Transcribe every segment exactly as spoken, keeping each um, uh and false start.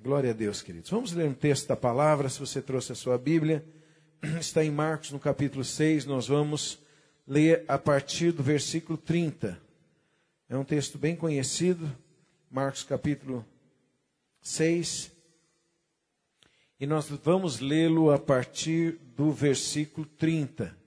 Glória a Deus, queridos. Vamos ler um texto da palavra, se você trouxe a sua Bíblia. Está em Marcos, no capítulo seis, nós vamos ler a partir do versículo trinta. É um texto bem conhecido, Marcos capítulo seis. E nós vamos lê-lo a partir do versículo trinta.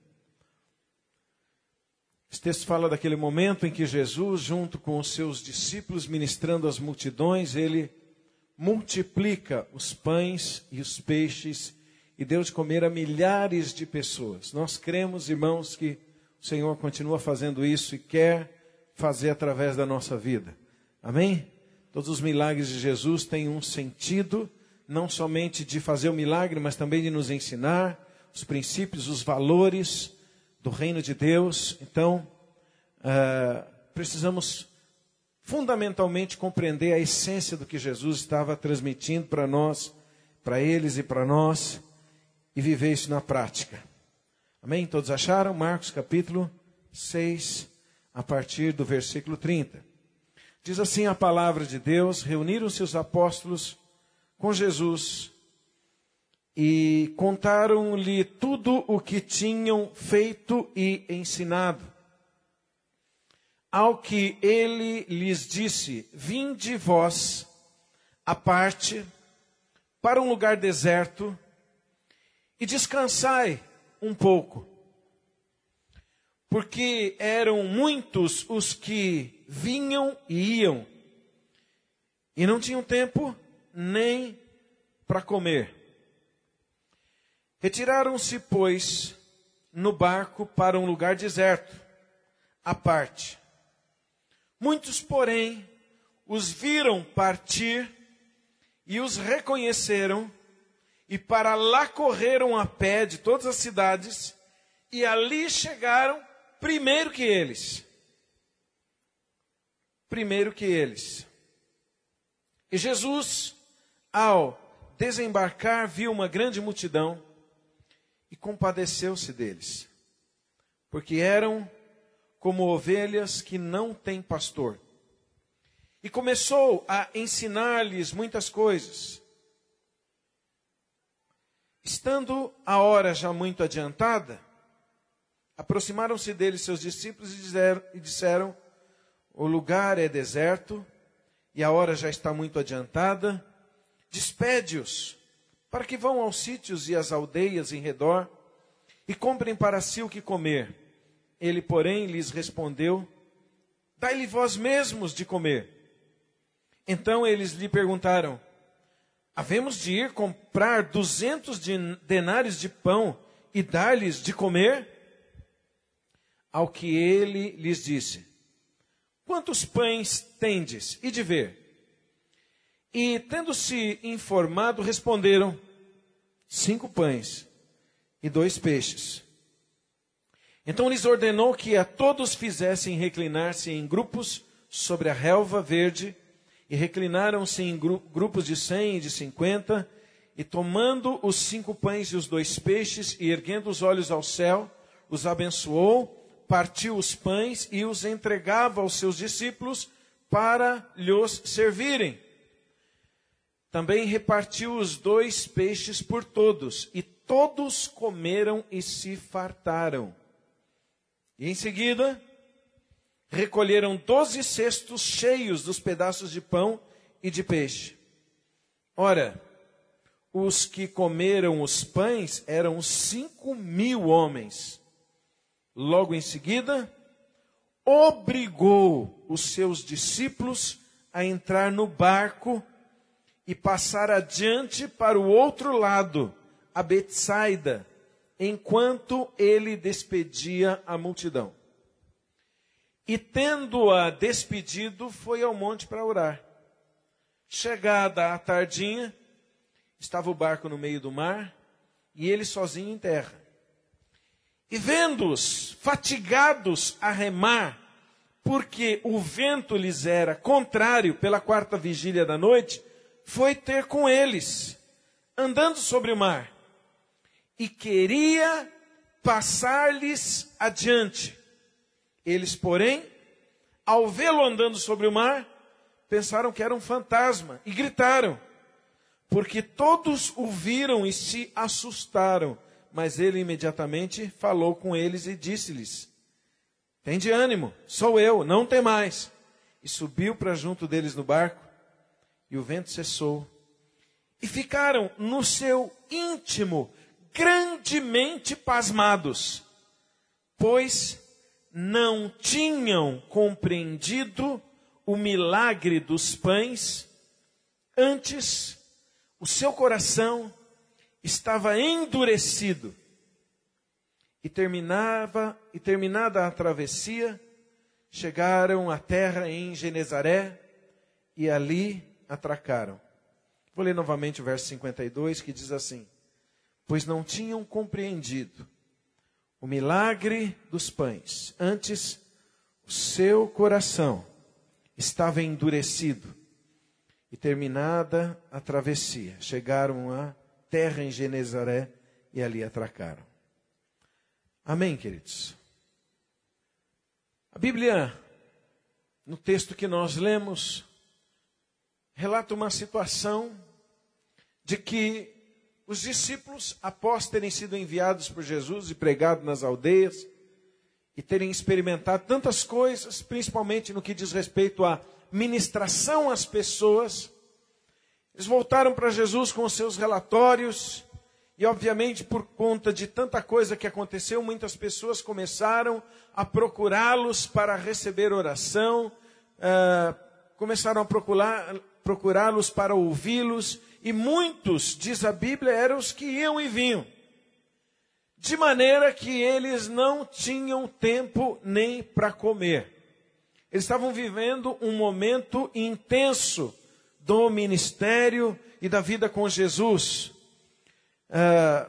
Esse texto fala daquele momento em que Jesus, junto com os seus discípulos, ministrando às multidões, ele multiplica os pães e os peixes e deu de comer a milhares de pessoas. Nós cremos, irmãos, que o Senhor continua fazendo isso e quer fazer através da nossa vida. Amém? Todos os milagres de Jesus têm um sentido, não somente de fazer o milagre, mas também de nos ensinar os princípios, os valores do reino de Deus. Então, uh, precisamos fundamentalmente compreender a essência do que Jesus estava transmitindo para nós, para eles e para nós, e viver isso na prática. Amém? Todos acharam? Marcos capítulo seis, a partir do versículo trinta. Diz assim a palavra de Deus: reuniram-se os apóstolos com Jesus e contaram-lhe tudo o que tinham feito e ensinado. Ao que ele lhes disse: vinde vós à parte para um lugar deserto e descansai um pouco. Porque eram muitos os que vinham e iam, e não tinham tempo nem para comer. Retiraram-se, pois, no barco para um lugar deserto, à parte. Muitos, porém, os viram partir e os reconheceram, e para lá correram a pé de todas as cidades, e ali chegaram primeiro que eles. Primeiro que eles. E Jesus, ao desembarcar, viu uma grande multidão e compadeceu-se deles, porque eram como ovelhas que não têm pastor. E começou a ensinar-lhes muitas coisas. Estando a hora já muito adiantada, aproximaram-se dele seus discípulos e disseram, e disseram: o lugar é deserto e a hora já está muito adiantada. Despede-os para que vão aos sítios e às aldeias em redor e comprem para si o que comer. Ele, porém, lhes respondeu: dai-lhe vós mesmos de comer. Então eles lhe perguntaram: havemos de ir comprar duzentos denários de pão e dar-lhes de comer? Ao que ele lhes disse: quantos pães tendes? E de ver. E, tendo-se informado, responderam: cinco pães e dois peixes. Então lhes ordenou que a todos fizessem reclinar-se em grupos sobre a relva verde, e reclinaram-se em gru- grupos de cem e de cinquenta, e tomando os cinco pães e os dois peixes, e erguendo os olhos ao céu, os abençoou, partiu os pães e os entregava aos seus discípulos para lhos servirem. Também repartiu os dois peixes por todos, e todos comeram e se fartaram. E em seguida, recolheram doze cestos cheios dos pedaços de pão e de peixe. Ora, os que comeram os pães eram cinco mil homens. Logo em seguida, obrigou os seus discípulos a entrar no barco e passar adiante para o outro lado, a Betsaida, enquanto ele despedia a multidão. E tendo-a despedido, foi ao monte para orar. Chegada a tardinha, estava o barco no meio do mar, e ele sozinho em terra. E vendo-os fatigados a remar, porque o vento lhes era contrário pela quarta vigília da noite, foi ter com eles, andando sobre o mar, e queria passar-lhes adiante. Eles, porém, ao vê-lo andando sobre o mar, pensaram que era um fantasma e gritaram: porque todos o viram e se assustaram. Mas ele imediatamente falou com eles e disse-lhes: tende ânimo, sou eu, não temais. E subiu para junto deles no barco, e o vento cessou. E ficaram no seu íntimo grandemente pasmados, pois não tinham compreendido o milagre dos pães. Antes, o seu coração estava endurecido. E terminava, e terminada a travessia, chegaram à terra em Genezaré e ali atracaram. Vou ler novamente o verso cinquenta e dois, que diz assim: pois não tinham compreendido o milagre dos pães. Antes, o seu coração estava endurecido. E terminada a travessia, chegaram à terra em Genezaré e ali atracaram. Amém, queridos? A Bíblia, no texto que nós lemos, relata uma situação de que os discípulos, após terem sido enviados por Jesus e pregado nas aldeias, e terem experimentado tantas coisas, principalmente no que diz respeito à ministração às pessoas, eles voltaram para Jesus com os seus relatórios, e obviamente por conta de tanta coisa que aconteceu, muitas pessoas começaram a procurá-los para receber oração, uh, começaram a procurar, procurá-los para ouvi-los, e muitos, diz a Bíblia, eram os que iam e vinham, de maneira que eles não tinham tempo nem para comer. Eles estavam vivendo um momento intenso do ministério e da vida com Jesus. Ah,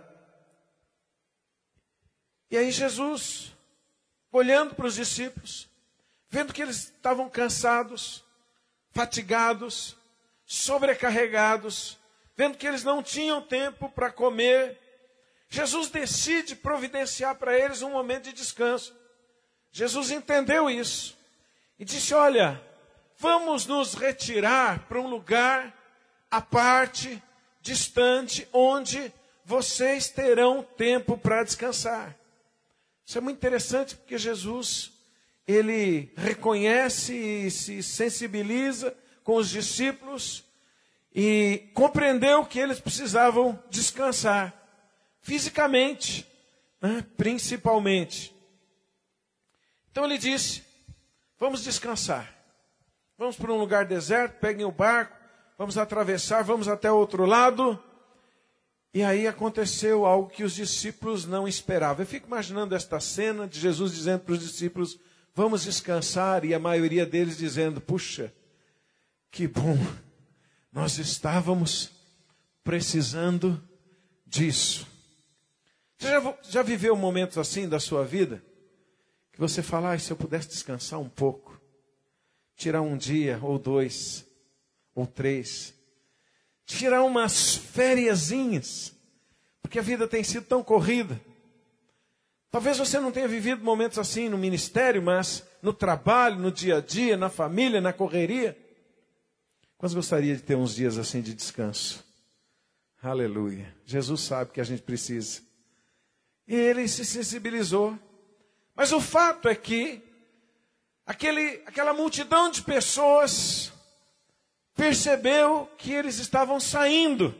e aí Jesus, olhando para os discípulos, vendo que eles estavam cansados, fatigados, sobrecarregados, vendo que eles não tinham tempo para comer, Jesus decide providenciar para eles um momento de descanso. Jesus entendeu isso e disse: olha, vamos nos retirar para um lugar à parte, distante, onde vocês terão tempo para descansar. Isso é muito interessante, porque Jesus, ele reconhece e se sensibiliza com os discípulos e compreendeu que eles precisavam descansar, fisicamente, né, principalmente. Então ele disse: vamos descansar. Vamos para um lugar deserto, peguem o barco, vamos atravessar, vamos até o outro lado. E aí aconteceu algo que os discípulos não esperavam. Eu fico imaginando esta cena de Jesus dizendo para os discípulos: vamos descansar, e a maioria deles dizendo: puxa, que bom, nós estávamos precisando disso. Você já, já viveu momentos assim da sua vida? Que você fala: ah, se eu pudesse descansar um pouco, tirar um dia, ou dois, ou três, tirar umas fériasinhas, porque a vida tem sido tão corrida. Talvez você não tenha vivido momentos assim no ministério, mas no trabalho, no dia a dia, na família, na correria. Quantos gostaria de ter uns dias assim de descanso? Aleluia. Jesus sabe que a gente precisa. E ele se sensibilizou. Mas o fato é que aquele, aquela multidão de pessoas percebeu que eles estavam saindo.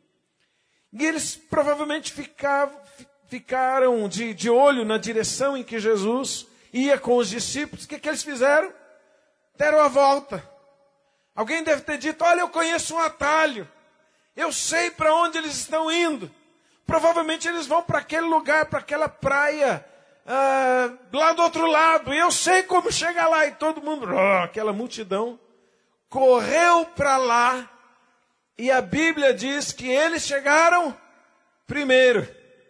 E eles provavelmente ficavam, ficaram de, de olho na direção em que Jesus ia com os discípulos. O que, que eles fizeram? Deram a volta. Alguém deve ter dito: olha, eu conheço um atalho. Eu sei para onde eles estão indo. Provavelmente eles vão para aquele lugar, para aquela praia, ah, lá do outro lado. E eu sei como chegar lá. E todo mundo, oh, aquela multidão, correu para lá. E a Bíblia diz que eles chegaram primeiro.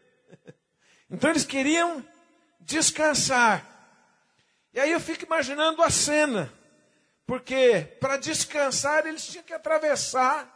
Então eles queriam descansar. E aí eu fico imaginando a cena. Porque para descansar eles tinham que atravessar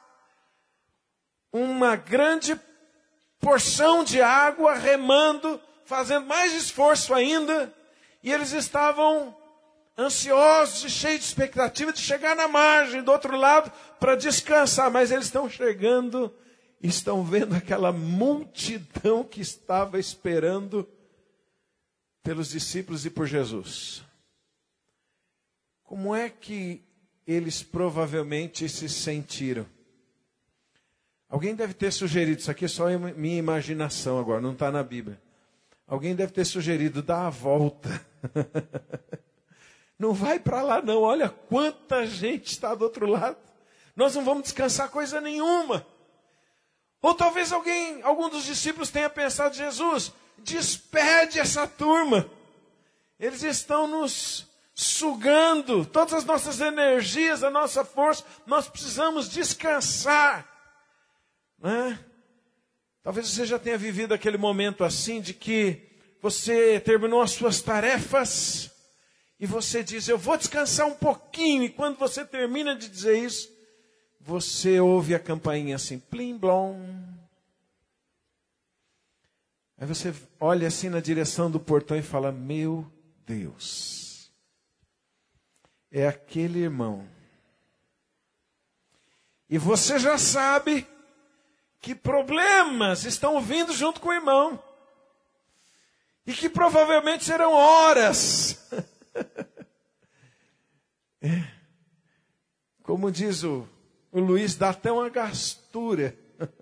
uma grande porção de água, remando, fazendo mais esforço ainda. E eles estavam ansiosos e cheios de expectativa de chegar na margem do outro lado para descansar, mas eles estão chegando e estão vendo aquela multidão que estava esperando pelos discípulos e por Jesus. Como é que eles provavelmente se sentiram? Alguém deve ter sugerido, isso aqui é só minha imaginação agora, não está na Bíblia. Alguém deve ter sugerido, dá a volta. Não vai para lá não, olha quanta gente está do outro lado. Nós não vamos descansar coisa nenhuma. Ou talvez alguém, algum dos discípulos tenha pensado, Jesus, despede essa turma. Eles estão nos sugando todas as nossas energias, a nossa força. Nós precisamos descansar. Né? Talvez você já tenha vivido aquele momento assim de que você terminou as suas tarefas e você diz, eu vou descansar um pouquinho. E quando você termina de dizer isso, você ouve a campainha assim, plim blom. Aí você olha assim na direção do portão e fala, meu Deus, é aquele irmão. E você já sabe que problemas estão vindo junto com o irmão. E que provavelmente serão horas. É. Como diz o, o Luiz, dá até uma gastura.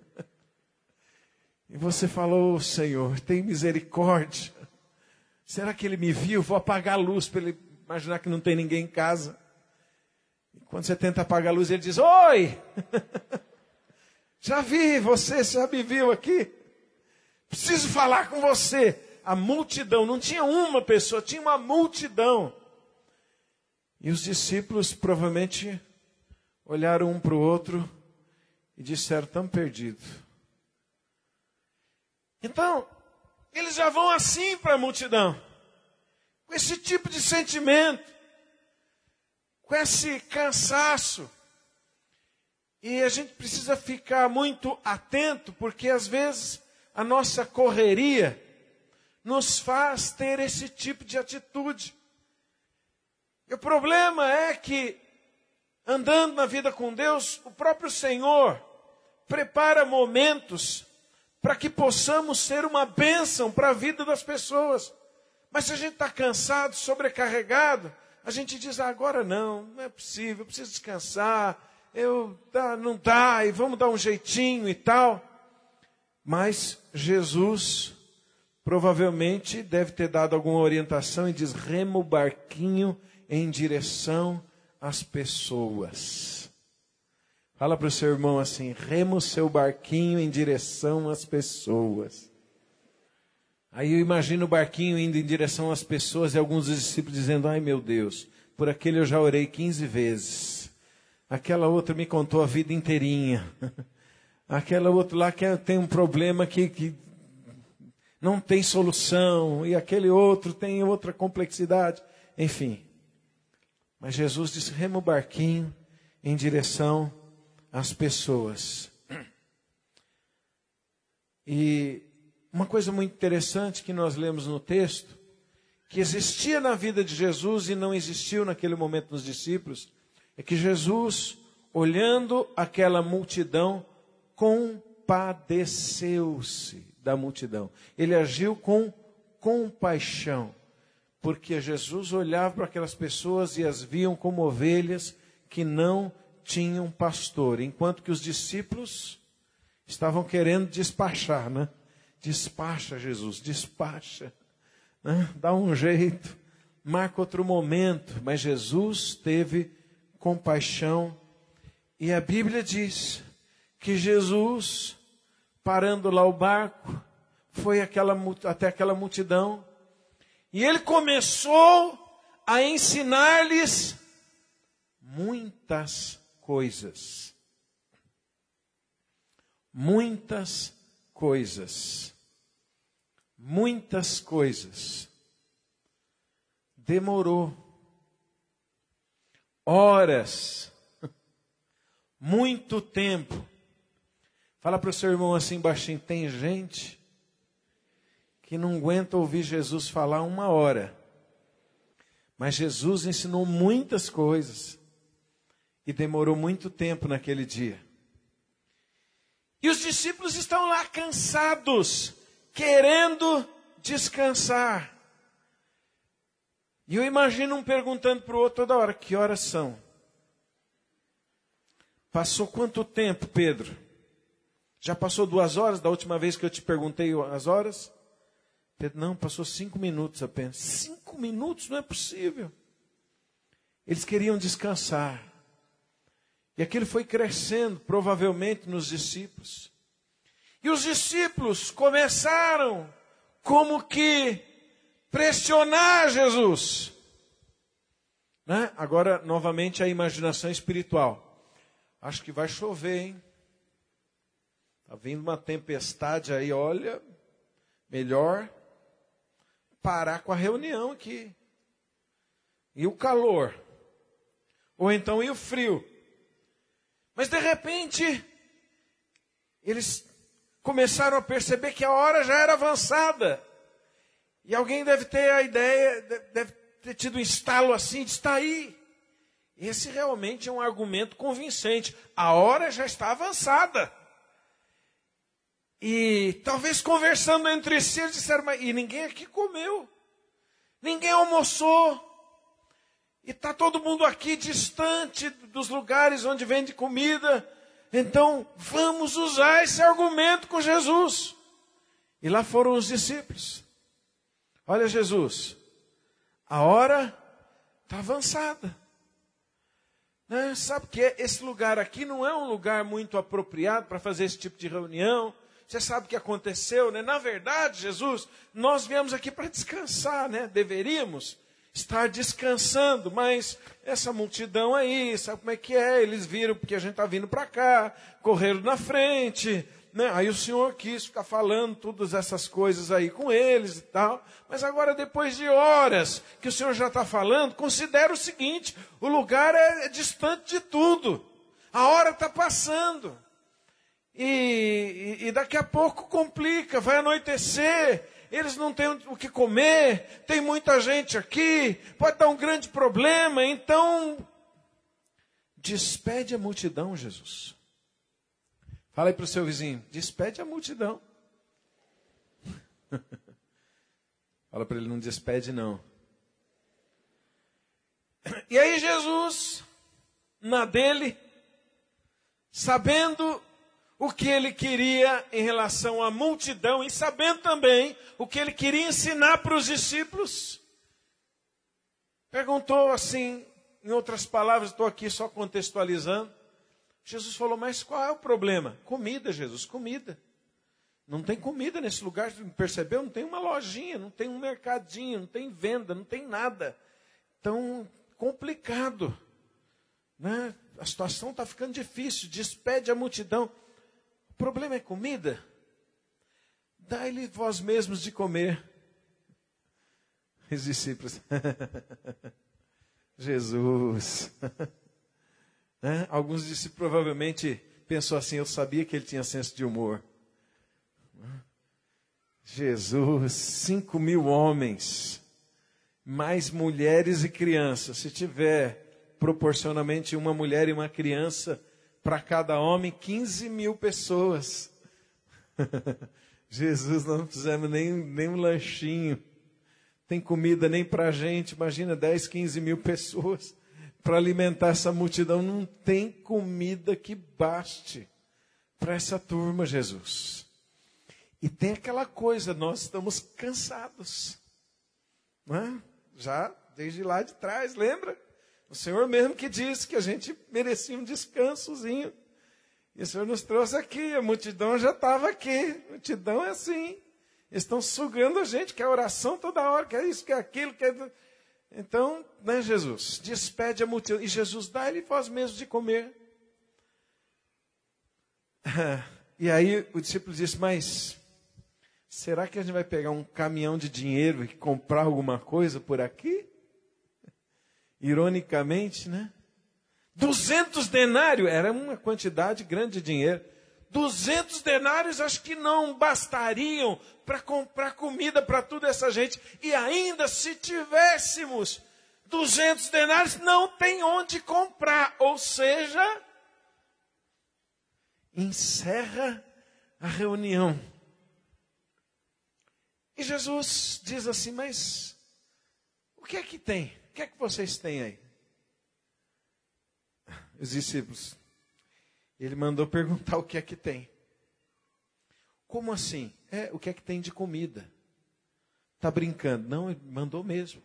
E você falou, oh, Senhor, tem misericórdia. Será que ele me viu? Vou apagar a luz para ele imaginar que não tem ninguém em casa. E quando você tenta apagar a luz, ele diz, oi! Já vi você, já me viu aqui. Preciso falar com você. A multidão, não tinha uma pessoa, tinha uma multidão. E os discípulos provavelmente olharam um para o outro e disseram, estamos perdidos. Então, eles já vão assim para a multidão. Com esse tipo de sentimento. Com esse cansaço. E a gente precisa ficar muito atento, porque às vezes a nossa correria nos faz ter esse tipo de atitude. E o problema é que, andando na vida com Deus, o próprio Senhor prepara momentos para que possamos ser uma bênção para a vida das pessoas. Mas se a gente está cansado, sobrecarregado, a gente diz, ah, agora não, não é possível, eu preciso descansar. Eu, tá, não dá, e vamos dar um jeitinho e tal. Mas Jesus provavelmente deve ter dado alguma orientação e diz, rema o barquinho em direção às pessoas. Fala para o seu irmão assim, rema o seu barquinho em direção às pessoas. Aí eu imagino o barquinho indo em direção às pessoas e alguns dos discípulos dizendo, ai meu Deus, por aquele eu já orei quinze vezes. Aquela outra me contou a vida inteirinha. Aquela outra lá que tem um problema que, que não tem solução. E aquele outro tem outra complexidade. Enfim. Mas Jesus disse, rema o barquinho em direção às pessoas. E uma coisa muito interessante que nós lemos no texto, que existia na vida de Jesus e não existiu naquele momento nos discípulos, é que Jesus, olhando aquela multidão, compadeceu-se da multidão. Ele agiu com compaixão, porque Jesus olhava para aquelas pessoas e as viam como ovelhas que não tinham pastor, enquanto que os discípulos estavam querendo despachar, né? Despacha, Jesus, despacha, né? Dá um jeito, marca outro momento, mas Jesus teve compaixão, e a Bíblia diz que Jesus, parando lá o barco, foi aquela, até aquela multidão, e ele começou a ensinar-lhes muitas coisas. Muitas coisas. Muitas coisas. Demorou horas, muito tempo. Fala para o seu irmão assim baixinho, tem gente que não aguenta ouvir Jesus falar uma hora. Mas Jesus ensinou muitas coisas. E demorou muito tempo naquele dia. E os discípulos estão lá cansados, querendo descansar. E eu imagino um perguntando para o outro toda hora: que horas são? Passou quanto tempo, Pedro? Já passou duas horas da última vez que eu te perguntei as horas? Pedro, não, passou cinco minutos apenas. Cinco minutos? Não é possível. Eles queriam descansar. E aquilo foi crescendo, provavelmente, nos discípulos. E os discípulos começaram como que pressionar Jesus. Né? Agora, novamente, a imaginação espiritual. Acho que vai chover, hein? Está vindo uma tempestade aí, olha, melhor parar com a reunião aqui. E o calor? Ou então, e o frio? Mas de repente, eles começaram a perceber que a hora já era avançada. E alguém deve ter a ideia, deve ter tido um estalo assim, de estar aí. Esse realmente é um argumento convincente. A hora já está avançada. E talvez conversando entre si, eles disseram, mas e ninguém aqui comeu. Ninguém almoçou. E está todo mundo aqui distante dos lugares onde vende comida. Então, vamos usar esse argumento com Jesus. E lá foram os discípulos. Olha, Jesus, a hora está avançada. Né? Sabe que esse lugar aqui não é um lugar muito apropriado para fazer esse tipo de reunião. Você sabe o que aconteceu, né? Na verdade, Jesus, nós viemos aqui para descansar, né? Deveríamos estar descansando, mas essa multidão aí, sabe como é que é? Eles viram porque a gente está vindo para cá, correram na frente, né? Aí o Senhor quis ficar falando todas essas coisas aí com eles e tal, mas agora depois de horas que o Senhor já está falando, considera o seguinte: o lugar é, é distante de tudo, a hora está passando, e, e, e daqui a pouco complica, vai anoitecer, eles não têm o que comer, tem muita gente aqui, pode dar um grande problema, então despede a multidão, Jesus. Fala aí para o seu vizinho, despede a multidão. Fala para ele, não despede não. E aí Jesus, na dele, sabendo o que ele queria em relação à multidão, e sabendo também o que ele queria ensinar para os discípulos, perguntou assim, em outras palavras, estou aqui só contextualizando, Jesus falou, mas qual é o problema? Comida, Jesus, comida. Não tem comida nesse lugar, percebeu? Não tem uma lojinha, não tem um mercadinho, não tem venda, não tem nada. Então, complicado. Né? A situação está ficando difícil, despede a multidão. O problema é comida? Dai-lhe vós mesmos de comer. Os discípulos. Jesus. Né? Alguns discípulos provavelmente pensou assim, eu sabia que ele tinha senso de humor. Jesus, cinco mil homens, mais mulheres e crianças. Se tiver proporcionalmente uma mulher e uma criança para cada homem, quinze mil pessoas. Jesus, não fizemos nem, nem um lanchinho. Tem comida nem para a gente. Imagina dez, quinze mil pessoas para alimentar essa multidão. Não tem comida que baste para essa turma, Jesus. E tem aquela coisa, nós estamos cansados. Não é? Já desde lá de trás, lembra? O Senhor mesmo que disse que a gente merecia um descansozinho. E o Senhor nos trouxe aqui, a multidão já estava aqui. A multidão é assim. Eles estão sugando a gente, quer oração toda hora, quer isso, quer aquilo, quer... Então, né, Jesus, despede a multidão. E Jesus, dá-lhe vós mesmos de comer. E aí o discípulo disse, mas será que a gente vai pegar um caminhão de dinheiro e comprar alguma coisa por aqui? Ironicamente, né? duzentos denários, era uma quantidade grande de dinheiro. duzentos denários acho que não bastariam para comprar comida para toda essa gente. E ainda se tivéssemos duzentos denários, não tem onde comprar. Ou seja, encerra a reunião. E Jesus diz assim, mas o que é que tem? O que é que vocês têm aí? Os discípulos, ele mandou perguntar o que é que tem. Como assim? É, o que é que tem de comida? Está brincando? Não, ele mandou mesmo.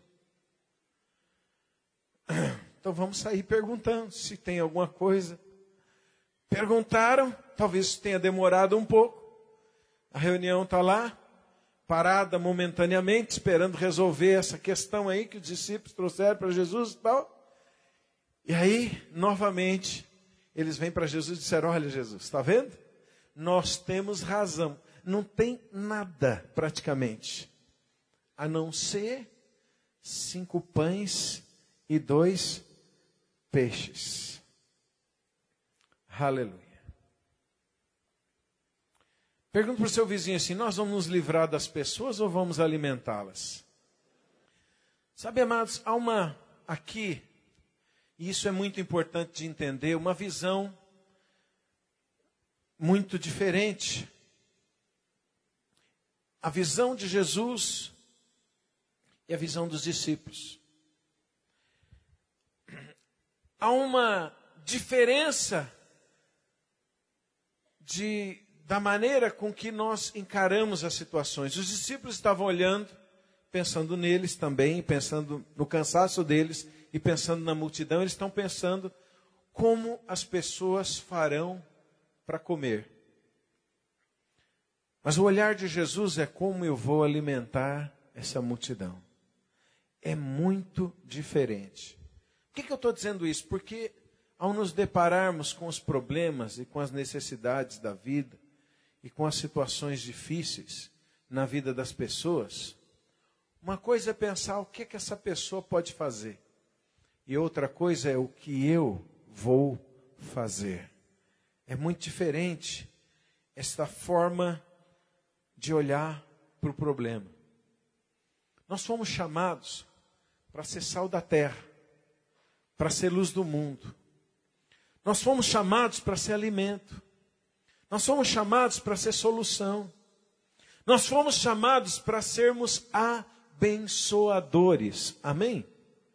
Então vamos sair perguntando se tem alguma coisa. Perguntaram, talvez tenha demorado um pouco. A reunião está lá, parada momentaneamente, esperando resolver essa questão aí que os discípulos trouxeram para Jesus e tal. E aí, novamente, eles vêm para Jesus e disseram, olha Jesus, está vendo? Nós temos razão. Não tem nada, praticamente, a não ser cinco pães e dois peixes. Aleluia. Pergunta para o seu vizinho assim, nós vamos nos livrar das pessoas ou vamos alimentá-las? Sabe, amados, há uma aqui, e isso é muito importante de entender, uma visão muito diferente. A visão de Jesus e a visão dos discípulos. Há uma diferença de, da maneira com que nós encaramos as situações. Os discípulos estavam olhando, pensando neles também, pensando no cansaço deles e pensando na multidão. Eles estão pensando como as pessoas farão para comer. Mas o olhar de Jesus é como eu vou alimentar essa multidão. É muito diferente. Por que, que eu estou dizendo isso? Porque ao nos depararmos com os problemas e com as necessidades da vida e com as situações difíceis na vida das pessoas, uma coisa é pensar o que, que essa pessoa pode fazer. E outra coisa é o que eu vou fazer. É muito diferente esta forma de olhar para o problema. Nós fomos chamados para ser sal da terra, para ser luz do mundo. Nós fomos chamados para ser alimento. Nós fomos chamados para ser solução. Nós fomos chamados para sermos abençoadores. Amém?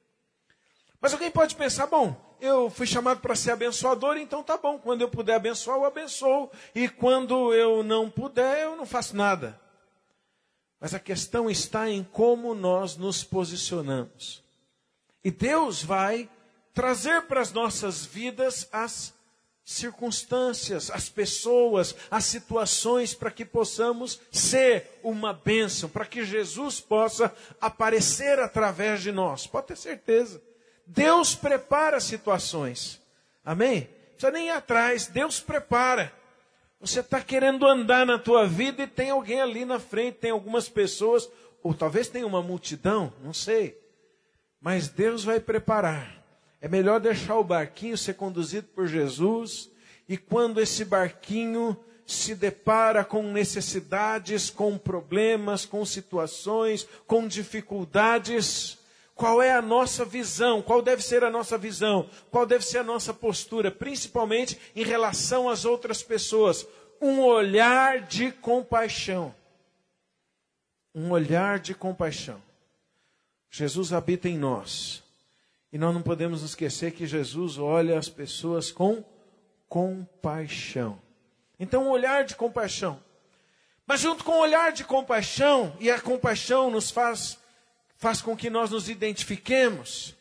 Mas alguém pode pensar, bom, eu fui chamado para ser abençoador, então tá bom. Quando eu puder abençoar, eu abençoo. E quando eu não puder, eu não faço nada. Mas a questão está em como nós nos posicionamos. E Deus vai trazer para as nossas vidas as circunstâncias, as pessoas, as situações para que possamos ser uma bênção, para que Jesus possa aparecer através de nós. Pode ter certeza. Deus prepara situações. Amém? Não precisa nem ir atrás. Deus prepara. Você está querendo andar na tua vida e tem alguém ali na frente, tem algumas pessoas, ou talvez tenha uma multidão, não sei. Mas Deus vai preparar. É melhor deixar o barquinho ser conduzido por Jesus. E quando esse barquinho se depara com necessidades, com problemas, com situações, com dificuldades, qual é a nossa visão? Qual deve ser a nossa visão? Qual deve ser a nossa postura? Principalmente em relação às outras pessoas. Um olhar de compaixão. Um olhar de compaixão. Jesus habita em nós. E nós não podemos esquecer que Jesus olha as pessoas com compaixão. Então, um olhar de compaixão. Mas junto com o olhar de compaixão, e a compaixão nos faz, faz com que nós nos identifiquemos,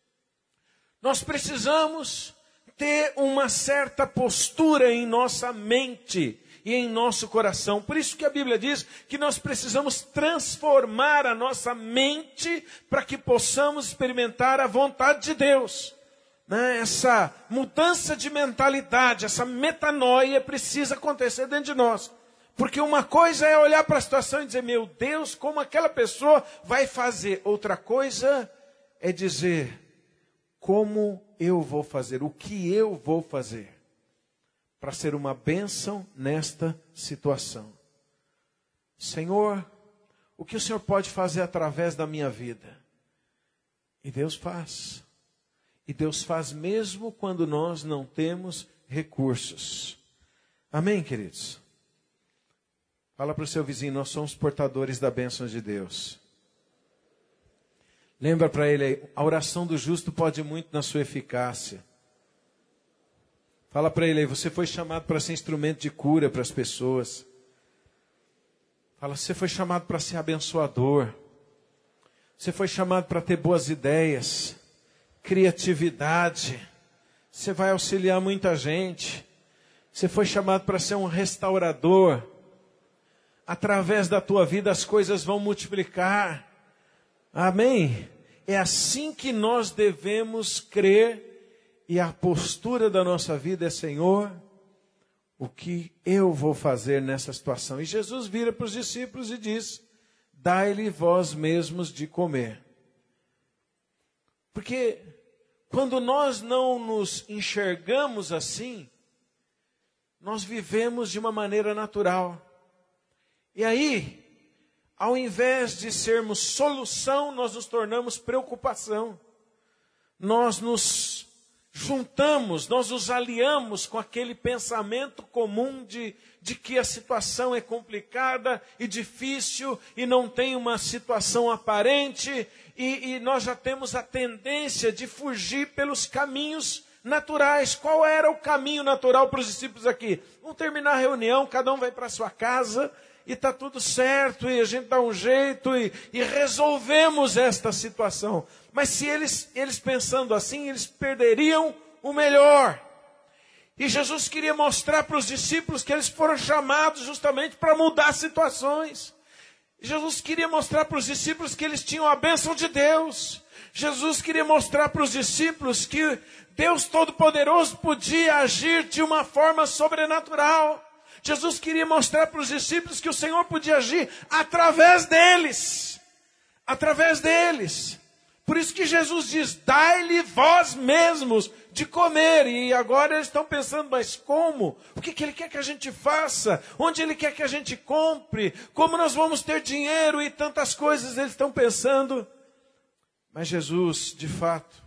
nós precisamos ter uma certa postura em nossa mente e em nosso coração. Por isso que a Bíblia diz que nós precisamos transformar a nossa mente para que possamos experimentar a vontade de Deus. Né? Essa mudança de mentalidade, essa metanoia precisa acontecer dentro de nós. Porque uma coisa é olhar para a situação e dizer, meu Deus, como aquela pessoa vai fazer. Outra coisa é dizer, como eu vou fazer, o que eu vou fazer para ser uma bênção nesta situação. Senhor, o que o Senhor pode fazer através da minha vida? E Deus faz. E Deus faz mesmo quando nós não temos recursos. Amém, queridos? Fala para o seu vizinho, nós somos portadores da bênção de Deus. Lembra para ele aí, a oração do justo pode muito na sua eficácia. Fala para ele aí, você foi chamado para ser instrumento de cura para as pessoas. Fala, você foi chamado para ser abençoador. Você foi chamado para ter boas ideias, criatividade. Você vai auxiliar muita gente. Você foi chamado para ser um restaurador. Através da tua vida as coisas vão multiplicar. Amém? É assim que nós devemos crer. E a postura da nossa vida é, Senhor, o que eu vou fazer nessa situação? E Jesus vira para os discípulos e diz, dai-lhe vós mesmos de comer. Porque quando nós não nos enxergamos assim, nós vivemos de uma maneira natural. E aí, ao invés de sermos solução, nós nos tornamos preocupação. Nós nos juntamos, nós nos aliamos com aquele pensamento comum de, de que a situação é complicada e difícil e não tem uma situação aparente e, e nós já temos a tendência de fugir pelos caminhos naturais. Qual era o caminho natural para os discípulos aqui? Vamos terminar a reunião, cada um vai para a sua casa e está tudo certo e a gente dá um jeito e, e resolvemos esta situação. Mas se eles, eles pensando assim, eles perderiam o melhor. E Jesus queria mostrar para os discípulos que eles foram chamados justamente para mudar situações. Jesus queria mostrar para os discípulos que eles tinham a bênção de Deus. Jesus queria mostrar para os discípulos que Deus Todo-Poderoso podia agir de uma forma sobrenatural. Jesus queria mostrar para os discípulos que o Senhor podia agir através deles. Através deles. Por isso que Jesus diz, dai-lhe vós mesmos de comer. E agora eles estão pensando, mas como? O que, que Ele quer que a gente faça? Onde Ele quer que a gente compre? Como nós vamos ter dinheiro e tantas coisas eles estão pensando? Mas Jesus, de fato,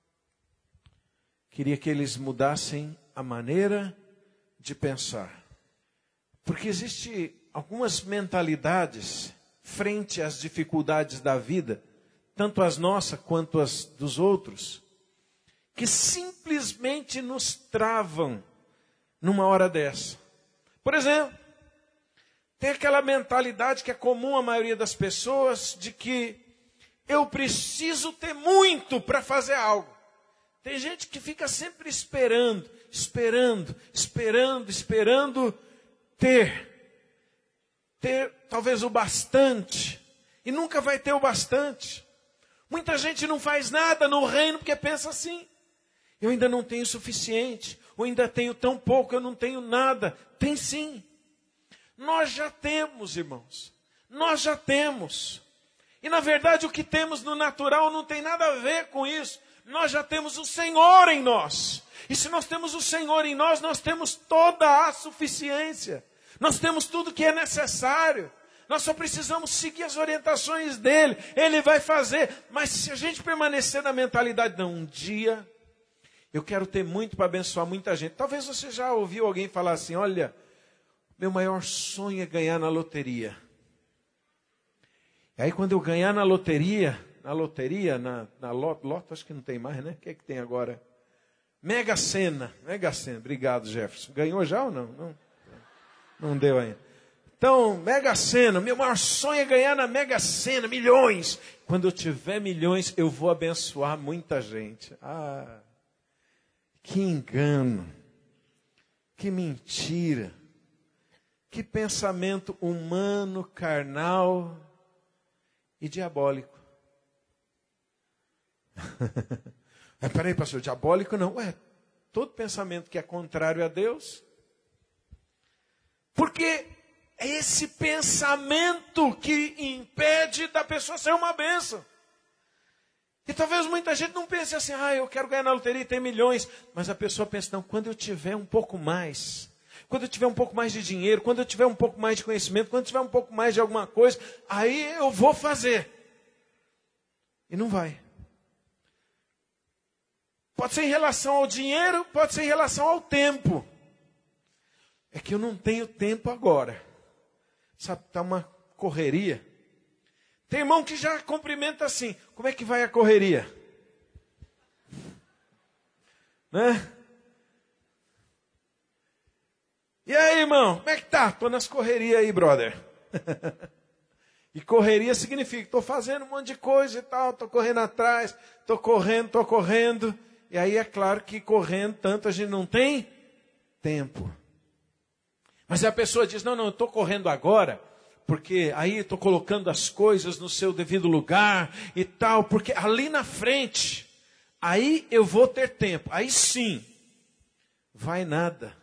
queria que eles mudassem a maneira de pensar. Porque existem algumas mentalidades frente às dificuldades da vida, tanto as nossas quanto as dos outros, que simplesmente nos travam numa hora dessa. Por exemplo, tem aquela mentalidade que é comum à maioria das pessoas, de que eu preciso ter muito para fazer algo. Tem gente que fica sempre esperando, esperando, esperando, esperando ter, ter talvez o bastante, e nunca vai ter o bastante. Muita gente não faz nada no reino porque pensa assim, eu ainda não tenho o suficiente, ou ainda tenho tão pouco, eu não tenho nada. Tem sim. Nós já temos, irmãos, nós já temos. E na verdade o que temos no natural não tem nada a ver com isso. Nós já temos o Senhor em nós. E se nós temos o Senhor em nós, nós temos toda a suficiência. Nós temos tudo que é necessário. Nós só precisamos seguir as orientações dele. Ele vai fazer. Mas se a gente permanecer na mentalidade, não, um dia eu quero ter muito para abençoar muita gente. Talvez você já ouviu alguém falar assim, olha, meu maior sonho é ganhar na loteria. E aí quando eu ganhar na loteria, na loteria, na, na loto, loto acho que não tem mais, né? O que é que tem agora? Mega Sena, Mega Sena. Obrigado, Jefferson. Ganhou já ou não? Não, não deu ainda. Então, Mega Sena, meu maior sonho é ganhar na Mega Sena, milhões. Quando eu tiver milhões, eu vou abençoar muita gente. Ah, que engano, que mentira, que pensamento humano, carnal e diabólico. Mas peraí, pastor, diabólico não. Ué, todo pensamento que é contrário a Deus. Porque é esse pensamento que impede da pessoa ser uma bênção. E talvez muita gente não pense assim, ah, eu quero ganhar na loteria e ter milhões. Mas a pessoa pensa, não, quando eu tiver um pouco mais, quando eu tiver um pouco mais de dinheiro, quando eu tiver um pouco mais de conhecimento, quando eu tiver um pouco mais de alguma coisa, aí eu vou fazer. E não vai. Pode ser em relação ao dinheiro, pode ser em relação ao tempo. É que eu não tenho tempo agora. Sabe, está uma correria. Tem irmão que já cumprimenta assim. Como é que vai a correria? Né? E aí, irmão, como é que tá? Estou nas correrias aí, brother. E correria significa, estou fazendo um monte de coisa e tal, estou correndo atrás, estou correndo, estou correndo. E aí é claro que correndo tanto a gente não tem tempo. Mas a pessoa diz, não, não, eu estou correndo agora, porque aí estou colocando as coisas no seu devido lugar e tal, porque ali na frente, aí eu vou ter tempo. Aí sim, vai nada.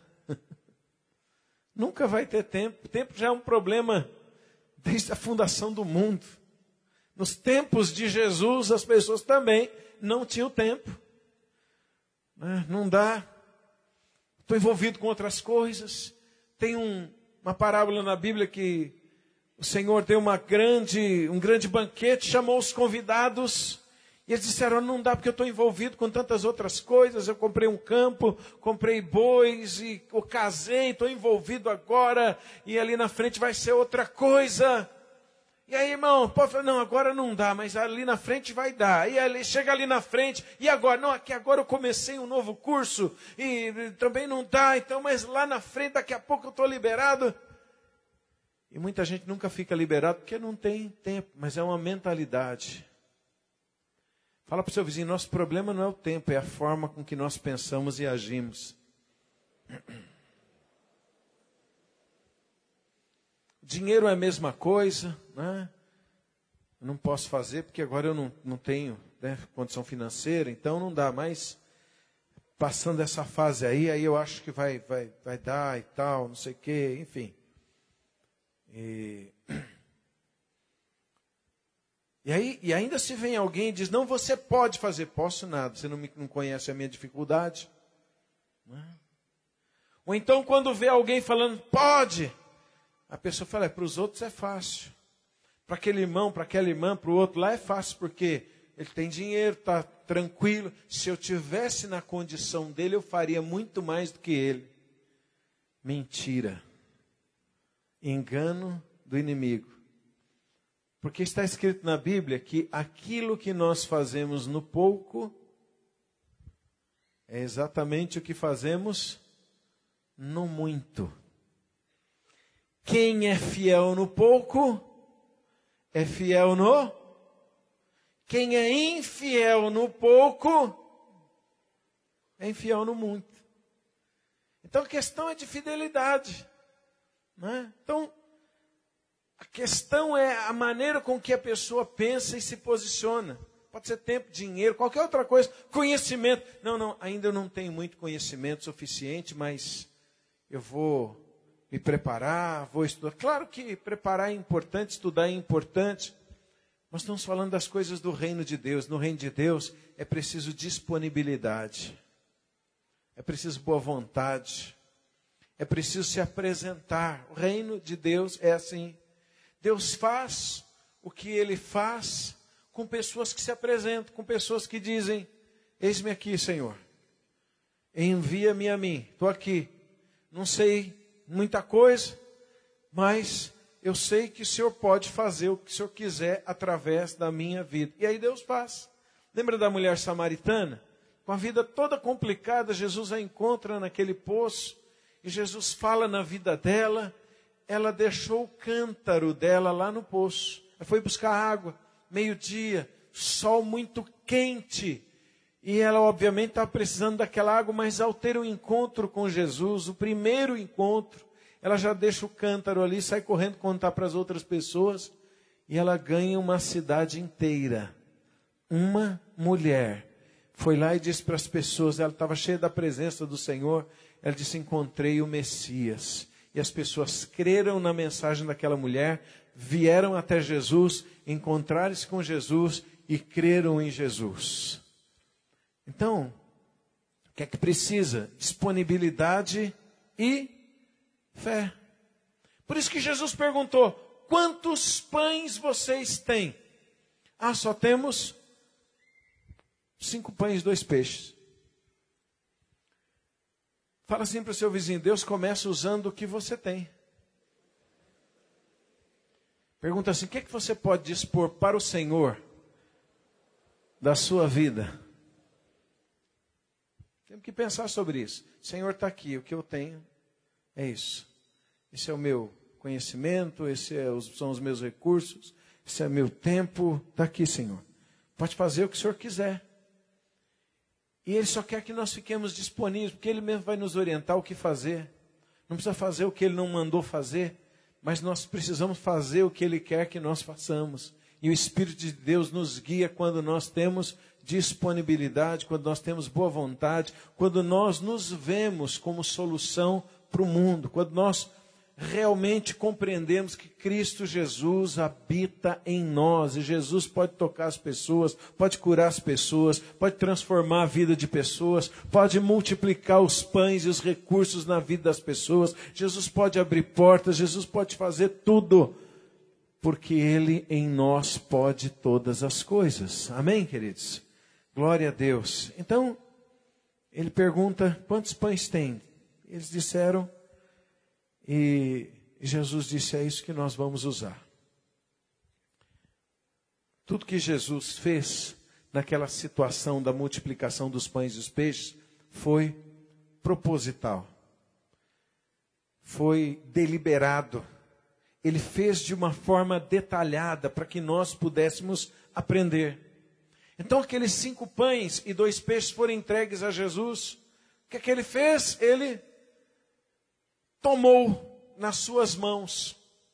Nunca vai ter tempo. O tempo já é um problema desde a fundação do mundo. Nos tempos de Jesus, as pessoas também não tinham tempo. Não dá. Estou envolvido com outras coisas. Tem um, uma parábola na Bíblia que o Senhor deu uma grande, um grande banquete, chamou os convidados. E eles disseram, não dá porque eu estou envolvido com tantas outras coisas. Eu comprei um campo, comprei bois, e eu casei, estou envolvido agora. E ali na frente vai ser outra coisa. E aí, irmão, pode falar, não, agora não dá, mas ali na frente vai dar. E ali, chega ali na frente, e agora? Não, aqui agora eu comecei um novo curso, e também não dá, então, mas lá na frente, daqui a pouco eu estou liberado. E muita gente nunca fica liberado porque não tem tempo, mas é uma mentalidade. Fala para o seu vizinho, nosso problema não é o tempo, é a forma com que nós pensamos e agimos. Dinheiro é a mesma coisa, né? Eu não posso fazer porque agora eu não, não tenho, né, condição financeira, então não dá. Mas passando essa fase aí, aí eu acho que vai, vai, vai dar e tal, não sei o quê, enfim. E, e, aí, e ainda se vem alguém e diz, não, você pode fazer. Posso nada, você não, me, não conhece a minha dificuldade. Né? Ou então quando vê alguém falando, pode... A pessoa fala, é, para os outros é fácil. Para aquele irmão, para aquela irmã, para o outro lá é fácil, porque ele tem dinheiro, está tranquilo. Se eu tivesse na condição dele, eu faria muito mais do que ele. Mentira. Engano do inimigo. Porque está escrito na Bíblia que aquilo que nós fazemos no pouco é exatamente o que fazemos no muito. Quem é fiel no pouco, é fiel no... Quem é infiel no pouco, é infiel no muito. Então a questão é de fidelidade. Né? Então, a questão é a maneira com que a pessoa pensa e se posiciona. Pode ser tempo, dinheiro, qualquer outra coisa. Conhecimento. Não, não, ainda eu não tenho muito conhecimento suficiente, mas eu vou... me preparar, vou estudar. Claro que preparar é importante, estudar é importante. Nós estamos falando das coisas do reino de Deus. No reino de Deus é preciso disponibilidade. É preciso boa vontade. É preciso se apresentar. O reino de Deus é assim. Deus faz o que Ele faz com pessoas que se apresentam, com pessoas que dizem, eis-me aqui, Senhor. Envia-me a mim. Estou aqui. Não sei muita coisa, mas eu sei que o Senhor pode fazer o que o Senhor quiser através da minha vida. E aí Deus faz. Lembra da mulher samaritana? Com a vida toda complicada, Jesus a encontra naquele poço, e Jesus fala na vida dela. Ela deixou o cântaro dela lá no poço. Ela foi buscar água, meio-dia, sol muito quente. E ela obviamente estava precisando daquela água, mas ao ter um encontro com Jesus, o primeiro encontro, ela já deixa o cântaro ali, sai correndo contar para as outras pessoas, e ela ganha uma cidade inteira. Uma mulher foi lá e disse para as pessoas, ela estava cheia da presença do Senhor, ela disse, encontrei o Messias. E as pessoas creram na mensagem daquela mulher, vieram até Jesus, encontraram-se com Jesus e creram em Jesus. Então, o que é que precisa? Disponibilidade e fé. Por isso que Jesus perguntou, quantos pães vocês têm? Ah, só temos cinco pães e dois peixes. Fala assim para o seu vizinho: Deus começa usando o que você tem. Pergunta assim: o que é que você pode dispor para o Senhor da sua vida? Temos que pensar sobre isso. O Senhor está aqui, o que eu tenho é isso. Esse é o meu conhecimento, esse é os, são os meus recursos, esse é o meu tempo. Está aqui, Senhor. Pode fazer o que o Senhor quiser. E Ele só quer que nós fiquemos disponíveis, porque Ele mesmo vai nos orientar o que fazer. Não precisa fazer o que Ele não mandou fazer, mas nós precisamos fazer o que Ele quer que nós façamos. E o Espírito de Deus nos guia quando nós temos disponibilidade, quando nós temos boa vontade, quando nós nos vemos como solução para o mundo, quando nós realmente compreendemos que Cristo Jesus habita em nós, e Jesus pode tocar as pessoas, pode curar as pessoas, pode transformar a vida de pessoas, pode multiplicar os pães e os recursos na vida das pessoas. Jesus pode abrir portas, Jesus pode fazer tudo, porque Ele em nós pode todas as coisas. Amém, queridos? Glória a Deus. Então, ele pergunta: quantos pães tem? Eles disseram, e Jesus disse: é isso que nós vamos usar. Tudo que Jesus fez naquela situação da multiplicação dos pães e dos peixes foi proposital. Foi deliberado. Ele fez de uma forma detalhada para que nós pudéssemos aprender. Então aqueles cinco pães e dois peixes foram entregues a Jesus. O que é que ele fez? Ele tomou nas suas mãos.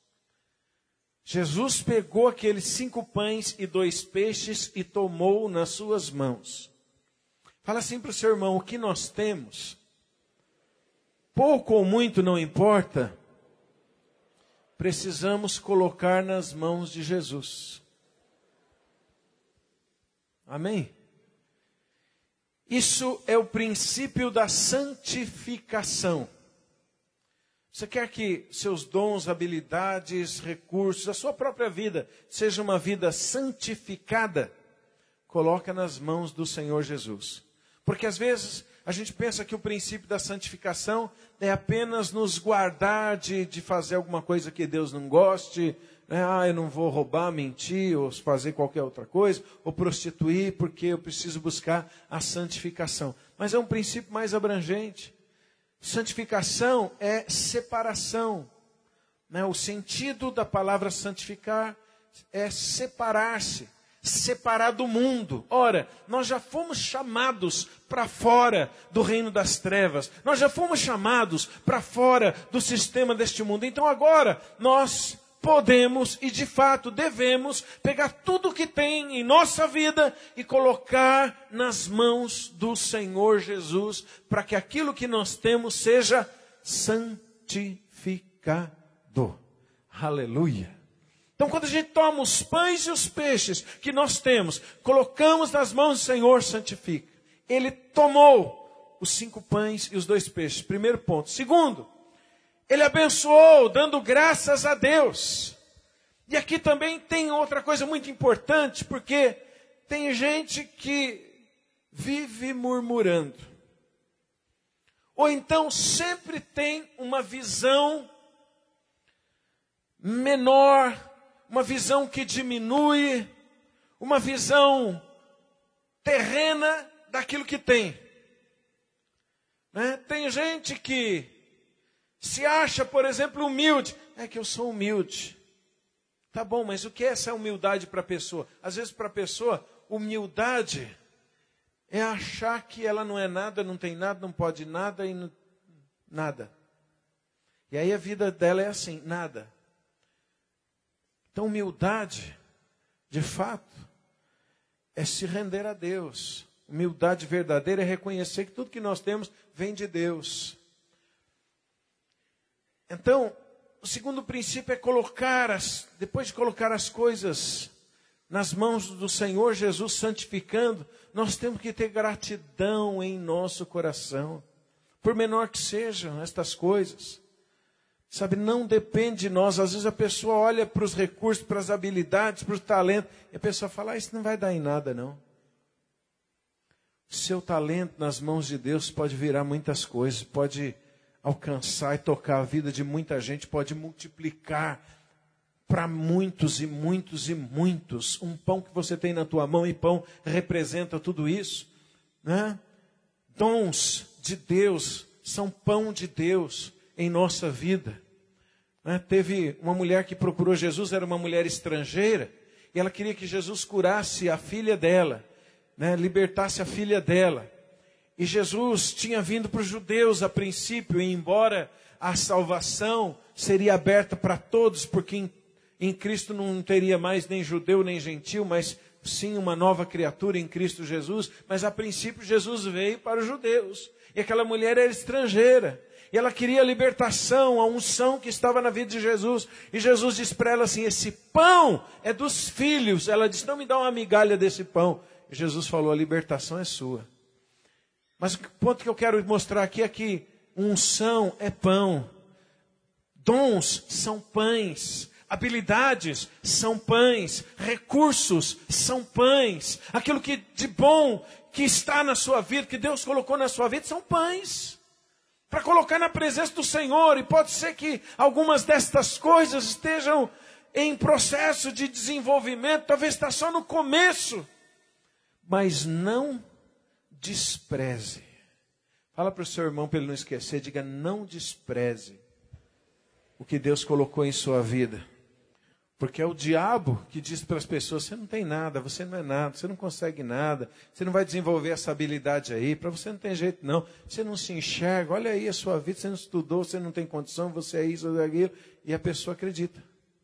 Jesus pegou aqueles cinco pães e dois peixes e tomou nas suas mãos. Fala assim para o seu irmão: o que nós temos, pouco ou muito não importa, precisamos colocar nas mãos de Jesus. Amém? Isso é o princípio da santificação. Você quer que seus dons, habilidades, recursos, a sua própria vida seja uma vida santificada? Coloca nas mãos do Senhor Jesus. Porque às vezes a gente pensa que o princípio da santificação é apenas nos guardar de, de fazer alguma coisa que Deus não goste. Né? Ah, eu não vou roubar, mentir, ou fazer qualquer outra coisa, ou prostituir, porque eu preciso buscar a santificação. Mas é um princípio mais abrangente. Santificação é separação. Né? O sentido da palavra santificar é separar-se, separar do mundo. Ora, nós já fomos chamados para fora do reino das trevas. Nós já fomos chamados para fora do sistema deste mundo. Então agora nós podemos e de fato devemos pegar tudo que tem em nossa vida e colocar nas mãos do Senhor Jesus, para que aquilo que nós temos seja santificado. Aleluia! Então, quando a gente toma os pães e os peixes que nós temos, colocamos nas mãos do Senhor, santifica. Ele tomou os cinco pães e os dois peixes. Primeiro ponto. Segundo, ele abençoou, dando graças a Deus. E aqui também tem outra coisa muito importante, porque tem gente que vive murmurando. Ou então sempre tem uma visão menor, uma visão que diminui, uma visão terrena daquilo que tem. Né? Tem gente que se acha, por exemplo, humilde. É que eu sou humilde. Tá bom, mas o que é essa humildade para a pessoa? Às vezes para a pessoa, humildade é achar que ela não é nada, não tem nada, não pode nada e não, nada. E aí a vida dela é assim, nada. Então humildade, de fato, é se render a Deus. Humildade verdadeira é reconhecer que tudo que nós temos vem de Deus. Então, o segundo princípio é colocar, as, depois de colocar as coisas nas mãos do Senhor Jesus, santificando, nós temos que ter gratidão em nosso coração, por menor que sejam estas coisas. Sabe, não depende de nós. Às vezes a pessoa olha para os recursos, para as habilidades, para os talentos, e a pessoa fala, ah, isso não vai dar em nada não. Seu talento nas mãos de Deus pode virar muitas coisas, pode alcançar e tocar a vida de muita gente, pode multiplicar para muitos e muitos e muitos. Um pão que você tem na tua mão, e pão representa tudo isso, né? Dons de Deus são pão de Deus em nossa vida. Né? Teve uma mulher que procurou Jesus, era uma mulher estrangeira, e ela queria que Jesus curasse a filha dela, né? Libertasse a filha dela. E Jesus tinha vindo para os judeus a princípio, e embora a salvação seria aberta para todos, porque em, em Cristo não teria mais nem judeu nem gentil, mas sim uma nova criatura em Cristo Jesus. Mas a princípio Jesus veio para os judeus, e aquela mulher era estrangeira, e ela queria a libertação, a unção que estava na vida de Jesus. E Jesus disse para ela assim: esse pão é dos filhos. Ela disse: não me dá uma migalha desse pão. E Jesus falou: a libertação é sua. Mas o ponto que eu quero mostrar aqui é que unção é pão, dons são pães, habilidades são pães, recursos são pães, aquilo que de bom que está na sua vida, que Deus colocou na sua vida, são pães, para colocar na presença do Senhor. E pode ser que algumas destas coisas estejam em processo de desenvolvimento, talvez está só no começo, mas não despreze. Fala para o seu irmão para ele não esquecer, diga: não despreze o que Deus colocou em sua vida. Porque é o diabo que diz para as pessoas: você não tem nada, você não é nada, você não consegue nada, você não vai desenvolver essa habilidade aí, para você não tem jeito não, você não se enxerga, olha aí a sua vida, você não estudou, você não tem condição, você é isso ou aquilo. E a pessoa acredita.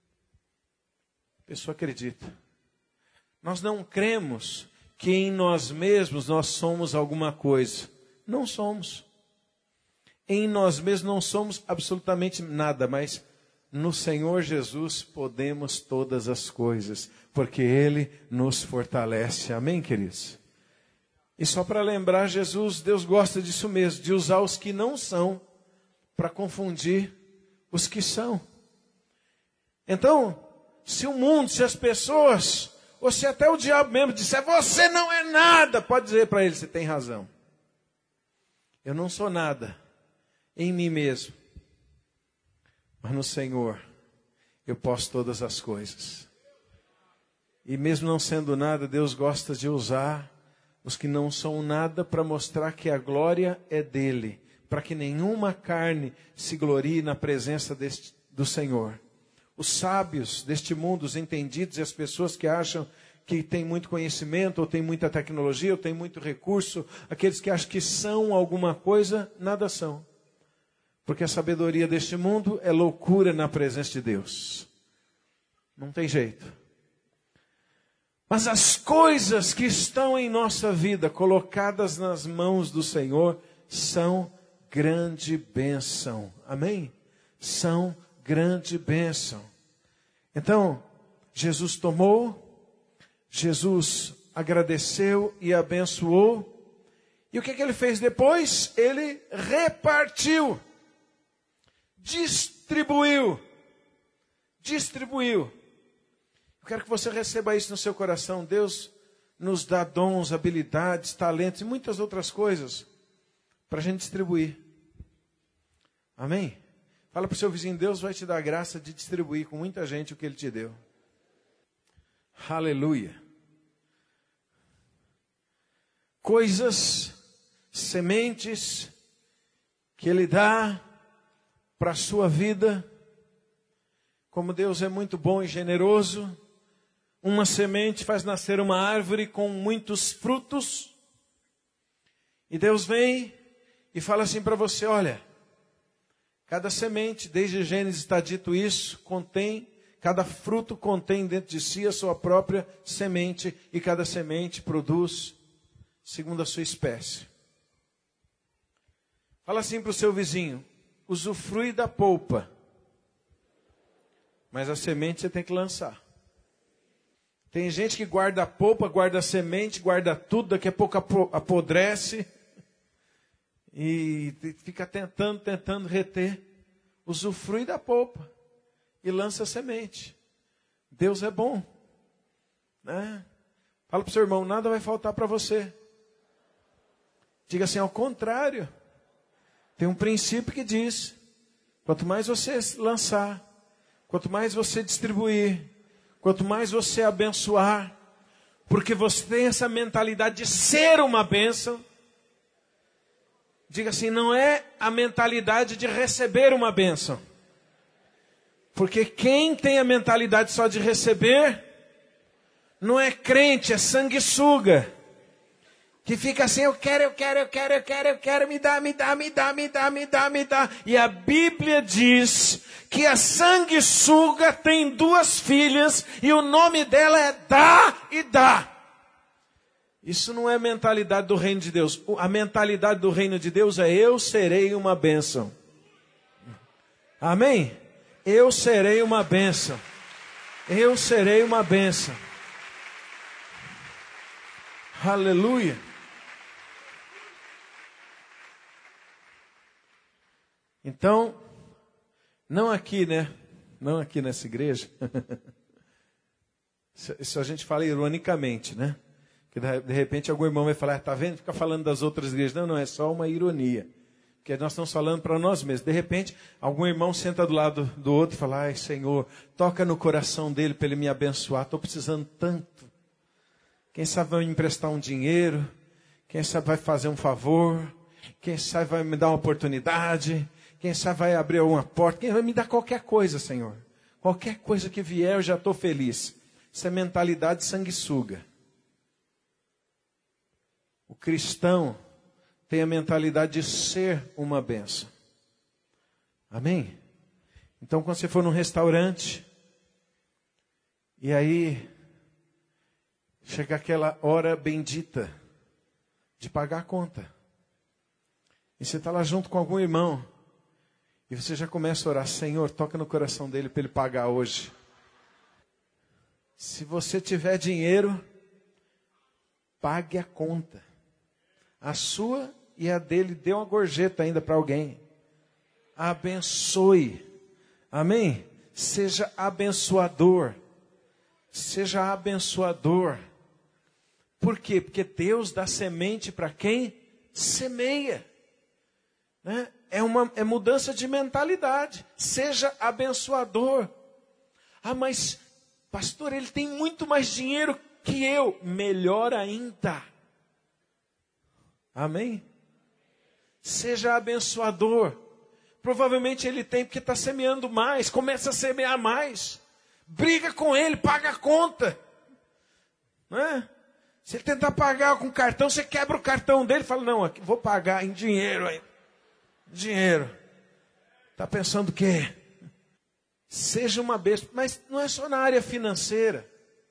A pessoa acredita. Nós não cremos que em nós mesmos nós somos alguma coisa. Não somos. Em nós mesmos não somos absolutamente nada, mas no Senhor Jesus podemos todas as coisas, porque Ele nos fortalece. Amém, queridos? E só para lembrar, Jesus, Deus gosta disso mesmo, de usar os que não são para confundir os que são. Então, se o mundo, se as pessoas, ou se até o diabo mesmo disser: você não é nada, pode dizer para ele: você tem razão. Eu não sou nada em mim mesmo, mas no Senhor eu posso todas as coisas. E mesmo não sendo nada, Deus gosta de usar os que não são nada para mostrar que a glória é dele, para que nenhuma carne se glorie na presença deste, do Senhor. Os sábios deste mundo, os entendidos e as pessoas que acham que têm muito conhecimento, ou têm muita tecnologia, ou têm muito recurso, aqueles que acham que são alguma coisa, nada são. Porque a sabedoria deste mundo é loucura na presença de Deus. Não tem jeito. Mas as coisas que estão em nossa vida, colocadas nas mãos do Senhor, são grande bênção. Amém? São grande bênção. Então, Jesus tomou, Jesus agradeceu e abençoou. E o que, que ele fez depois? Ele repartiu, distribuiu, distribuiu. Eu quero que você receba isso no seu coração. Deus nos dá dons, habilidades, talentos e muitas outras coisas para a gente distribuir. Amém? Fala para o seu vizinho: Deus vai te dar a graça de distribuir com muita gente o que Ele te deu. Aleluia. Coisas, sementes que Ele dá para a sua vida. Como Deus é muito bom e generoso, uma semente faz nascer uma árvore com muitos frutos. E Deus vem e fala assim para você: olha, cada semente, desde Gênesis está dito isso, contém, cada fruto contém dentro de si a sua própria semente, e cada semente produz segundo a sua espécie. Fala assim para o seu vizinho: usufrui da polpa, mas a semente você tem que lançar. Tem gente que guarda a polpa, guarda a semente, guarda tudo, daqui a pouco apodrece e fica tentando, tentando reter. Usufrui da polpa e lança a semente. Deus é bom, né? Fala para o seu irmão: nada vai faltar para você. Diga assim, ao contrário. Tem um princípio que diz, quanto mais você lançar, quanto mais você distribuir, quanto mais você abençoar, porque você tem essa mentalidade de ser uma bênção. Diga assim, não é a mentalidade de receber uma bênção. Porque quem tem a mentalidade só de receber, não é crente, é sanguessuga. Que fica assim, eu quero, eu quero, eu quero, eu quero, eu quero, me dá, me dá, me dá, me dá, me dá, me dá. E a Bíblia diz que a sanguessuga tem duas filhas e o nome dela é dá e dá. Isso não é mentalidade do reino de Deus. A mentalidade do reino de Deus é eu serei uma bênção. Amém? Eu serei uma bênção. Eu serei uma bênção. Aleluia. Então, não aqui, né? Não aqui nessa igreja. Isso a gente fala ironicamente, né? Que de repente algum irmão vai falar, tá vendo? Fica falando das outras igrejas. Não, não, é só uma ironia. Porque nós estamos falando para nós mesmos. De repente, algum irmão senta do lado do outro e fala, ai Senhor, toca no coração dele para ele me abençoar. Estou precisando tanto. Quem sabe vai me emprestar um dinheiro. Quem sabe vai fazer um favor. Quem sabe vai me dar uma oportunidade. Quem sabe vai abrir uma porta. Quem vai me dar qualquer coisa, Senhor. Qualquer coisa que vier, eu já estou feliz. Isso é mentalidade sanguessuga. O cristão tem a mentalidade de ser uma bênção. Amém? Então, quando você for num restaurante, e aí chega aquela hora bendita de pagar a conta. E você está lá junto com algum irmão, e você já começa a orar, Senhor, toca no coração dele para ele pagar hoje. Se você tiver dinheiro, pague a conta. A sua e a dele, dê uma gorjeta ainda para alguém. Abençoe. Amém? Seja abençoador. Seja abençoador. Por quê? Porque Deus dá semente para quem semeia. Né? É uma é mudança de mentalidade. Seja abençoador. Ah, mas, pastor, ele tem muito mais dinheiro que eu. Melhor ainda. Amém? Seja abençoador. Provavelmente ele tem porque está semeando mais. Começa a semear mais. Briga com ele, paga a conta. Não é? Se ele tentar pagar com cartão, você quebra o cartão dele e fala, não, aqui, vou pagar em dinheiro aí. Dinheiro. Está pensando o quê? Seja uma besta. Mas não é só na área financeira.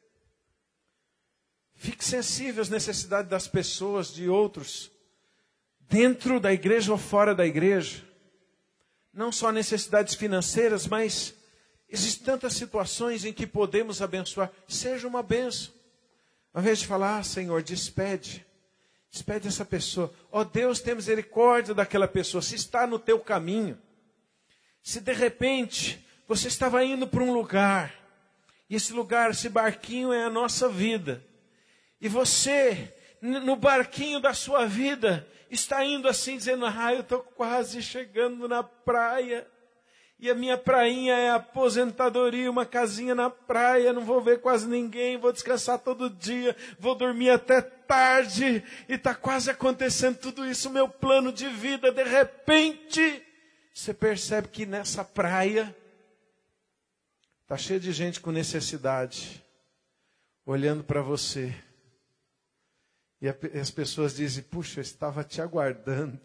Fique sensível às necessidades das pessoas, de outros. Dentro da igreja ou fora da igreja. Não só necessidades financeiras, mas existem tantas situações em que podemos abençoar. Seja uma bênção. Ao invés de falar, ah, Senhor, despede. Despede essa pessoa. Ó Deus, tem misericórdia daquela pessoa. Se está no teu caminho. Se de repente você estava indo para um lugar. E esse lugar, esse barquinho é a nossa vida. E você, no barquinho da sua vida, está indo assim, dizendo, ah, eu estou quase chegando na praia. E a minha prainha é a aposentadoria, uma casinha na praia, não vou ver quase ninguém, vou descansar todo dia, vou dormir até tarde, e está quase acontecendo tudo isso, meu plano de vida. De repente, você percebe que nessa praia, está cheio de gente com necessidade, olhando para você. E as pessoas dizem, puxa, eu estava te aguardando.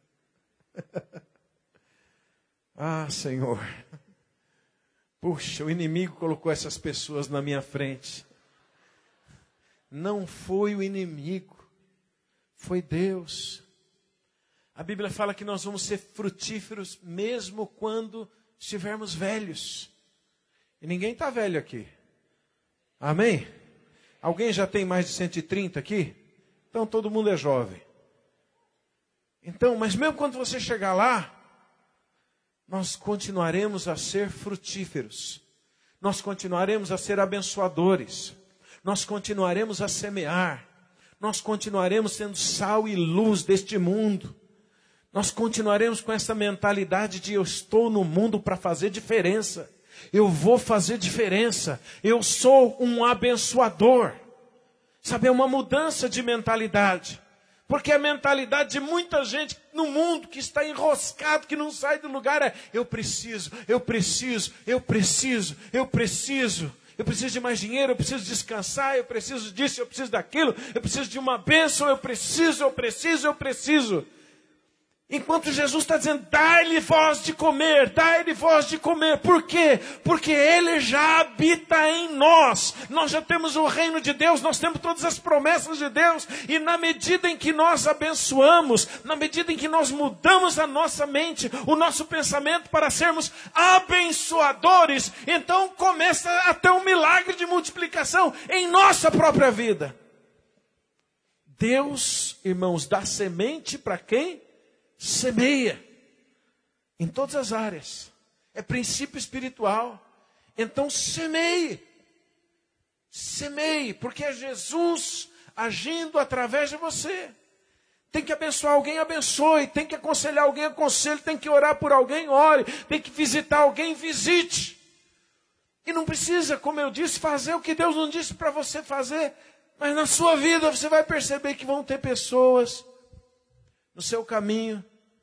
Ah, Senhor, puxa, o inimigo colocou essas pessoas na minha frente. Não foi o inimigo, foi Deus. A Bíblia fala que nós vamos ser frutíferos mesmo quando estivermos velhos. E ninguém está velho aqui. Amém? Alguém já tem mais de cento e trinta aqui? Então todo mundo é jovem. Então, mas mesmo quando você chegar lá, nós continuaremos a ser frutíferos. Nós continuaremos a ser abençoadores. Nós continuaremos a semear. nós continuaremos sendo sal e luz deste mundo. Nós continuaremos com essa mentalidade de eu estou no mundo para fazer diferença. Eu vou fazer diferença. Eu sou um abençoador. Sabe, é uma mudança de mentalidade. Porque a mentalidade de muita gente no mundo que está enroscado, que não sai do lugar é eu preciso, eu preciso, eu preciso, eu preciso. Eu preciso de mais dinheiro, eu preciso descansar, eu preciso disso, eu preciso daquilo, eu preciso de uma bênção, eu preciso, eu preciso, eu preciso. Enquanto Jesus está dizendo, dai-lhe voz de comer, dai-lhe voz de comer. Por quê? Porque Ele já habita em nós. Nós já temos o reino de Deus, nós temos todas as promessas de Deus. E na medida em que nós abençoamos, na medida em que nós mudamos a nossa mente, o nosso pensamento para sermos abençoadores, então começa a ter um milagre de multiplicação em nossa própria vida. Deus, irmãos, dá semente para quem? Semeia, em todas as áreas, é princípio espiritual, então semeie, semeie, porque é Jesus agindo através de você. Tem que abençoar alguém, abençoe, tem que aconselhar alguém, aconselhe, tem que orar por alguém, ore, tem que visitar alguém, visite, e não precisa, como eu disse, fazer o que Deus não disse para você fazer, mas na sua vida você vai perceber que vão ter pessoas no seu caminho,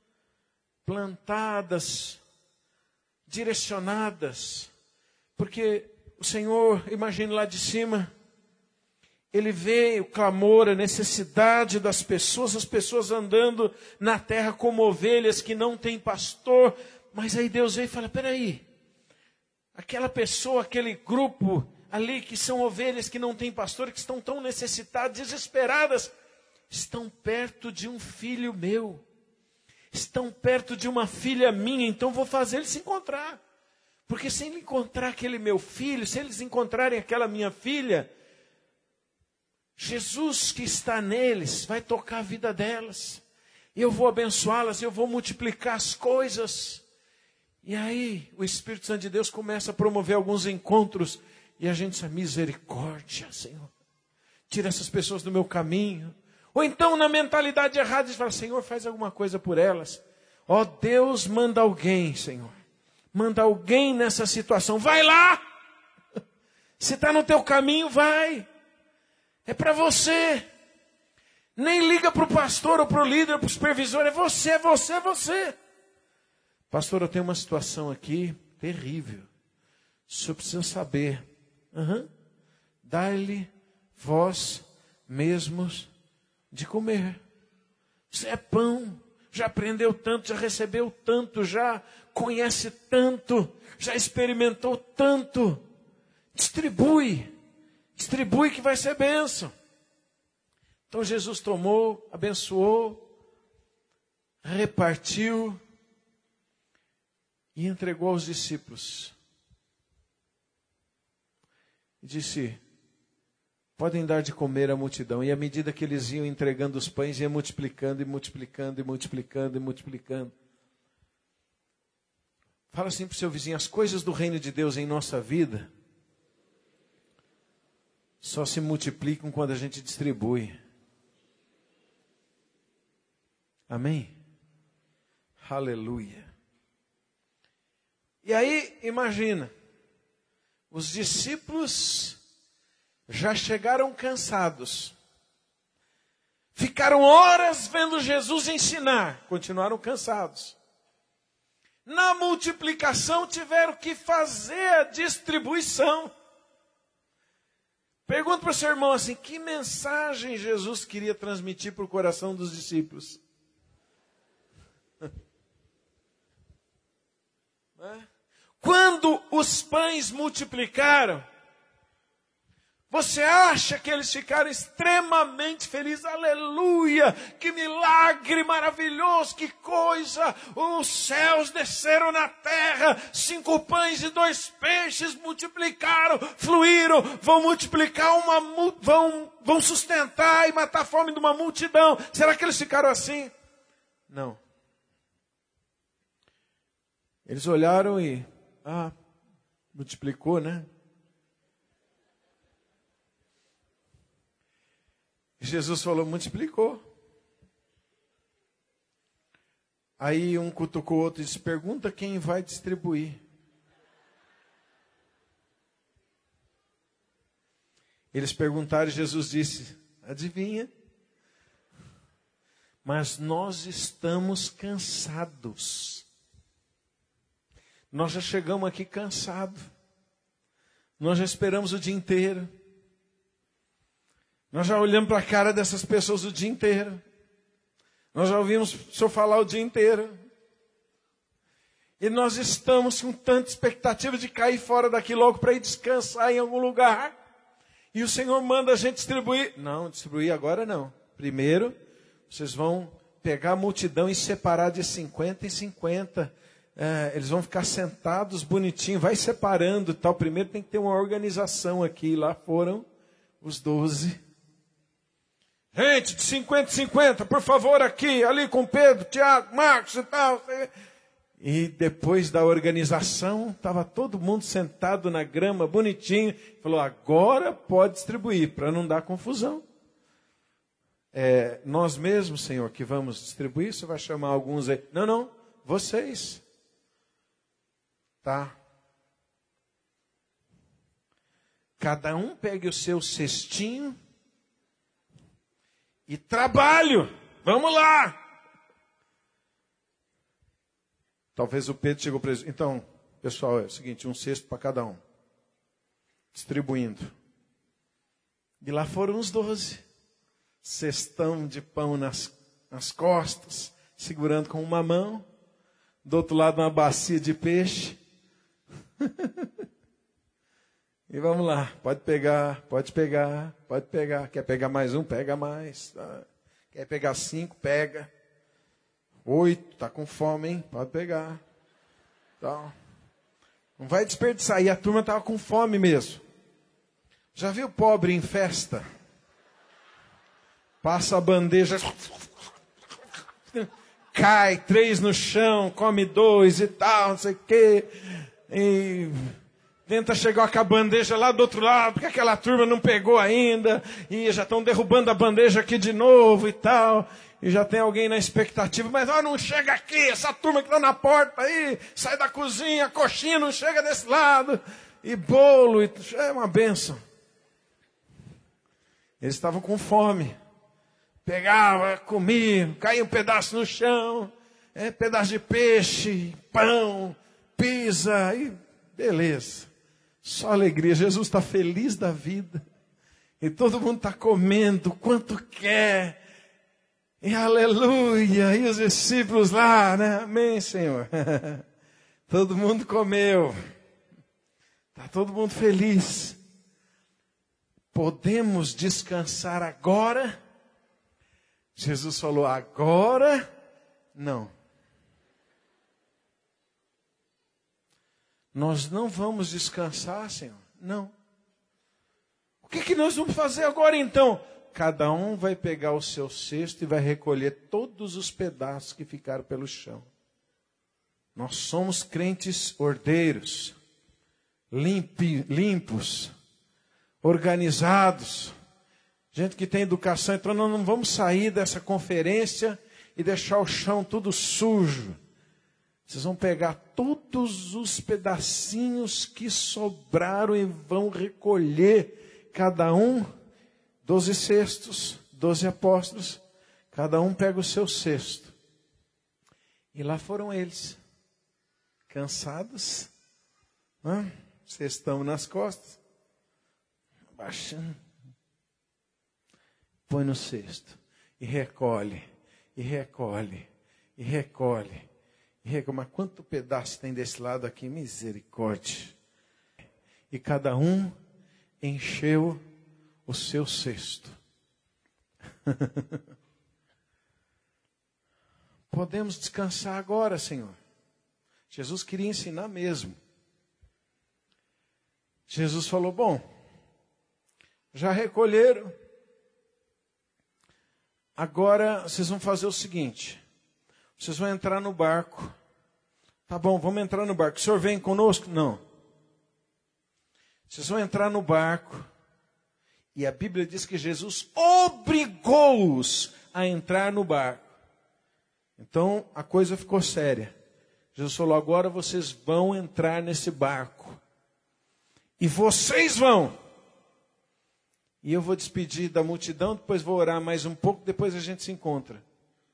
plantadas, direcionadas, porque o Senhor, imagine lá de cima, Ele vê o clamor, a necessidade das pessoas, as pessoas andando na terra como ovelhas que não têm pastor, mas aí Deus vem e fala, peraí, aquela pessoa, aquele grupo ali que são ovelhas que não têm pastor, que estão tão necessitadas, desesperadas, estão perto de um filho meu. Estão perto de uma filha minha. Então vou fazer eles se encontrar. Porque se ele encontrar aquele meu filho, se eles encontrarem aquela minha filha, Jesus que está neles vai tocar a vida delas. E eu vou abençoá-las, eu vou multiplicar as coisas. E aí o Espírito Santo de Deus começa a promover alguns encontros. E a gente diz, misericórdia, Senhor. Tira essas pessoas do meu caminho. Ou então, na mentalidade errada, eles falam, Senhor, faz alguma coisa por elas. Ó oh, Deus, manda alguém, Senhor. Manda alguém nessa situação. Vai lá! Se está no teu caminho, vai. É para você. Nem liga para o pastor, ou para o líder, para o supervisor. É você, é você, é você. Pastor, eu tenho uma situação aqui terrível. O senhor precisa saber. Uhum. Dai-lhe vós mesmos de comer. Isso é pão. Já aprendeu tanto, já recebeu tanto, já conhece tanto, já experimentou tanto. Distribui. Distribui que vai ser bênção. Então Jesus tomou, abençoou, repartiu e entregou aos discípulos. E disse, podem dar de comer à multidão. E à medida que eles iam entregando os pães, ia multiplicando e multiplicando e multiplicando e multiplicando. Fala assim para o seu vizinho, as coisas do reino de Deus em nossa vida só se multiplicam quando a gente distribui. Amém? Aleluia. E aí, imagina, os discípulos já chegaram cansados. Ficaram horas vendo Jesus ensinar. Continuaram cansados. Na multiplicação tiveram que fazer a distribuição. Pergunta para o seu irmão assim, que mensagem Jesus queria transmitir para o coração dos discípulos? Quando os pães multiplicaram, você acha que eles ficaram extremamente felizes? Aleluia! Que milagre maravilhoso! Que coisa! Os céus desceram na terra. Cinco pães e dois peixes multiplicaram, fluíram. Vão multiplicar uma... Vão, vão sustentar e matar a fome de uma multidão. Será que eles ficaram assim? Não. Eles olharam e... Ah, multiplicou, né? Jesus falou, multiplicou. Aí um cutucou o outro e disse, pergunta quem vai distribuir. Eles perguntaram e Jesus disse, adivinha? Mas nós estamos cansados. Nós já chegamos aqui cansados. Nós já esperamos o dia inteiro. Nós já olhamos para a cara dessas pessoas o dia inteiro. Nós já ouvimos o senhor falar o dia inteiro. E nós estamos com tanta expectativa de cair fora daqui logo para ir descansar em algum lugar. E o Senhor manda a gente distribuir. Não, distribuir agora não. Primeiro, vocês vão pegar a multidão e separar de cinquenta em cinquenta. É, eles vão ficar sentados bonitinho, vai separando e tal. Primeiro tem que ter uma organização aqui. Lá foram os doze. Gente, de cinquenta em cinquenta, por favor, aqui, ali com Pedro, Tiago, Marcos e tal. E depois da organização, estava todo mundo sentado na grama, bonitinho. Falou, agora pode distribuir, para não dar confusão. É, nós mesmos, Senhor, que vamos distribuir, você vai chamar alguns aí. Não, não, vocês. Tá? Cada um pegue o seu cestinho e trabalho. Vamos lá. Talvez o Pedro chegou para eles. Então, pessoal, é o seguinte, um cesto para cada um. Distribuindo. E lá foram os doze. Cestão de pão nas, nas costas, segurando com uma mão. Do outro lado uma bacia de peixe. E vamos lá, pode pegar, pode pegar, pode pegar. Quer pegar mais um? Pega mais. Tá? Quer pegar cinco? Pega. Oito, tá com fome, hein? Pode pegar. Então, não vai desperdiçar. E a turma estava com fome mesmo. Já viu pobre em festa? Passa a bandeja, cai, três no chão, come dois e tal, não sei o quê. E tenta chegar com a bandeja lá do outro lado, porque aquela turma não pegou ainda. E já estão derrubando a bandeja aqui de novo e tal. E já tem alguém na expectativa, mas ó, não chega aqui, essa turma que está na porta aí, sai da cozinha, coxinha não chega desse lado. E bolo, e, é uma bênção. Eles estavam com fome. Pegava, comia, caía um pedaço no chão, é, pedaço de peixe, pão, pizza, e beleza. Só alegria. Jesus está feliz da vida. E todo mundo está comendo quanto quer. E aleluia. E os discípulos lá, né? Amém, Senhor. Todo mundo comeu. Está todo mundo feliz. Podemos descansar agora? Jesus falou, agora não. Nós não vamos descansar, Senhor? Não. O que, que nós vamos fazer agora então? Cada um vai pegar o seu cesto e vai recolher todos os pedaços que ficaram pelo chão. Nós somos crentes ordeiros, limpi, limpos, organizados. Gente que tem educação, então nós não vamos sair dessa conferência e deixar o chão tudo sujo. Vocês vão pegar todos os pedacinhos que sobraram e vão recolher. Cada um, doze cestos, doze apóstolos. Cada um pega o seu cesto. E lá foram eles. Cansados. Né? Cestão nas costas. Abaixando. Põe no cesto. E recolhe. E recolhe. E recolhe. E recolhe. Mas quanto pedaço tem desse lado aqui? Misericórdia. E cada um encheu o seu cesto. Podemos descansar agora, Senhor. Jesus queria ensinar mesmo. Jesus falou, bom, já recolheram. Agora vocês vão fazer o seguinte. Vocês vão entrar no barco. Tá bom, vamos entrar no barco. O senhor vem conosco? Não. Vocês vão entrar no barco E a Bíblia diz que Jesus obrigou-os a entrar no barco. Então a coisa ficou séria. Jesus falou, agora vocês vão entrar nesse barco. E vocês vão. E eu vou despedir da multidão, depois vou orar mais um pouco, depois a gente se encontra.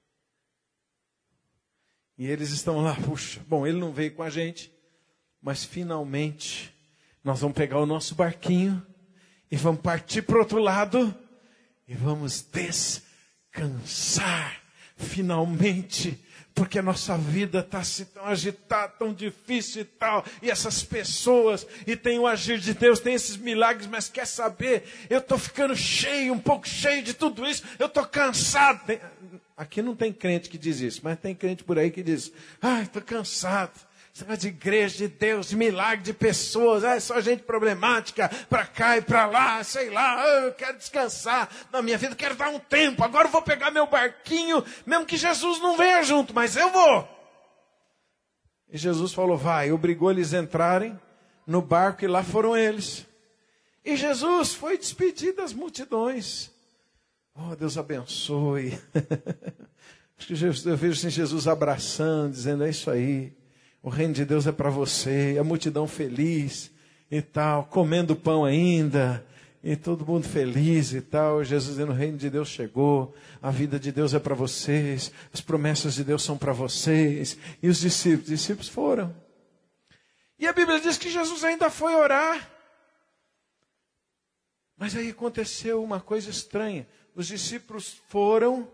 E eles estão lá, puxa, bom, ele não veio com a gente, mas finalmente nós vamos pegar o nosso barquinho e vamos partir para o outro lado e vamos descansar, finalmente, porque a nossa vida está assim, tão agitada, tão difícil e tal, e essas pessoas, e tem o agir de Deus, tem esses milagres, mas quer saber, eu estou ficando cheio, um pouco cheio de tudo isso, eu estou cansado. Tem... Aqui não tem crente que diz isso, mas tem crente por aí que diz, ai, estou cansado. Esse negócio de igreja, de Deus, de milagre, de pessoas, ah, é só gente problemática, para cá e para lá, sei lá, ah, eu quero descansar na minha vida, quero dar um tempo, agora eu vou pegar meu barquinho, mesmo que Jesus não venha junto, mas eu vou. E Jesus falou, vai, obrigou eles a entrarem no barco e lá foram eles. E Jesus foi despedir das multidões. Oh, Deus abençoe. Acho que Jesus, eu vejo assim, Jesus abraçando, dizendo, é isso aí. O reino de Deus é para você. A multidão feliz e tal. Comendo pão ainda. E todo mundo feliz e tal. Jesus dizendo, o reino de Deus chegou. A vida de Deus é para vocês. As promessas de Deus são para vocês. E os discípulos, os discípulos foram. E a Bíblia diz que Jesus ainda foi orar. Mas aí aconteceu uma coisa estranha. Os discípulos foram,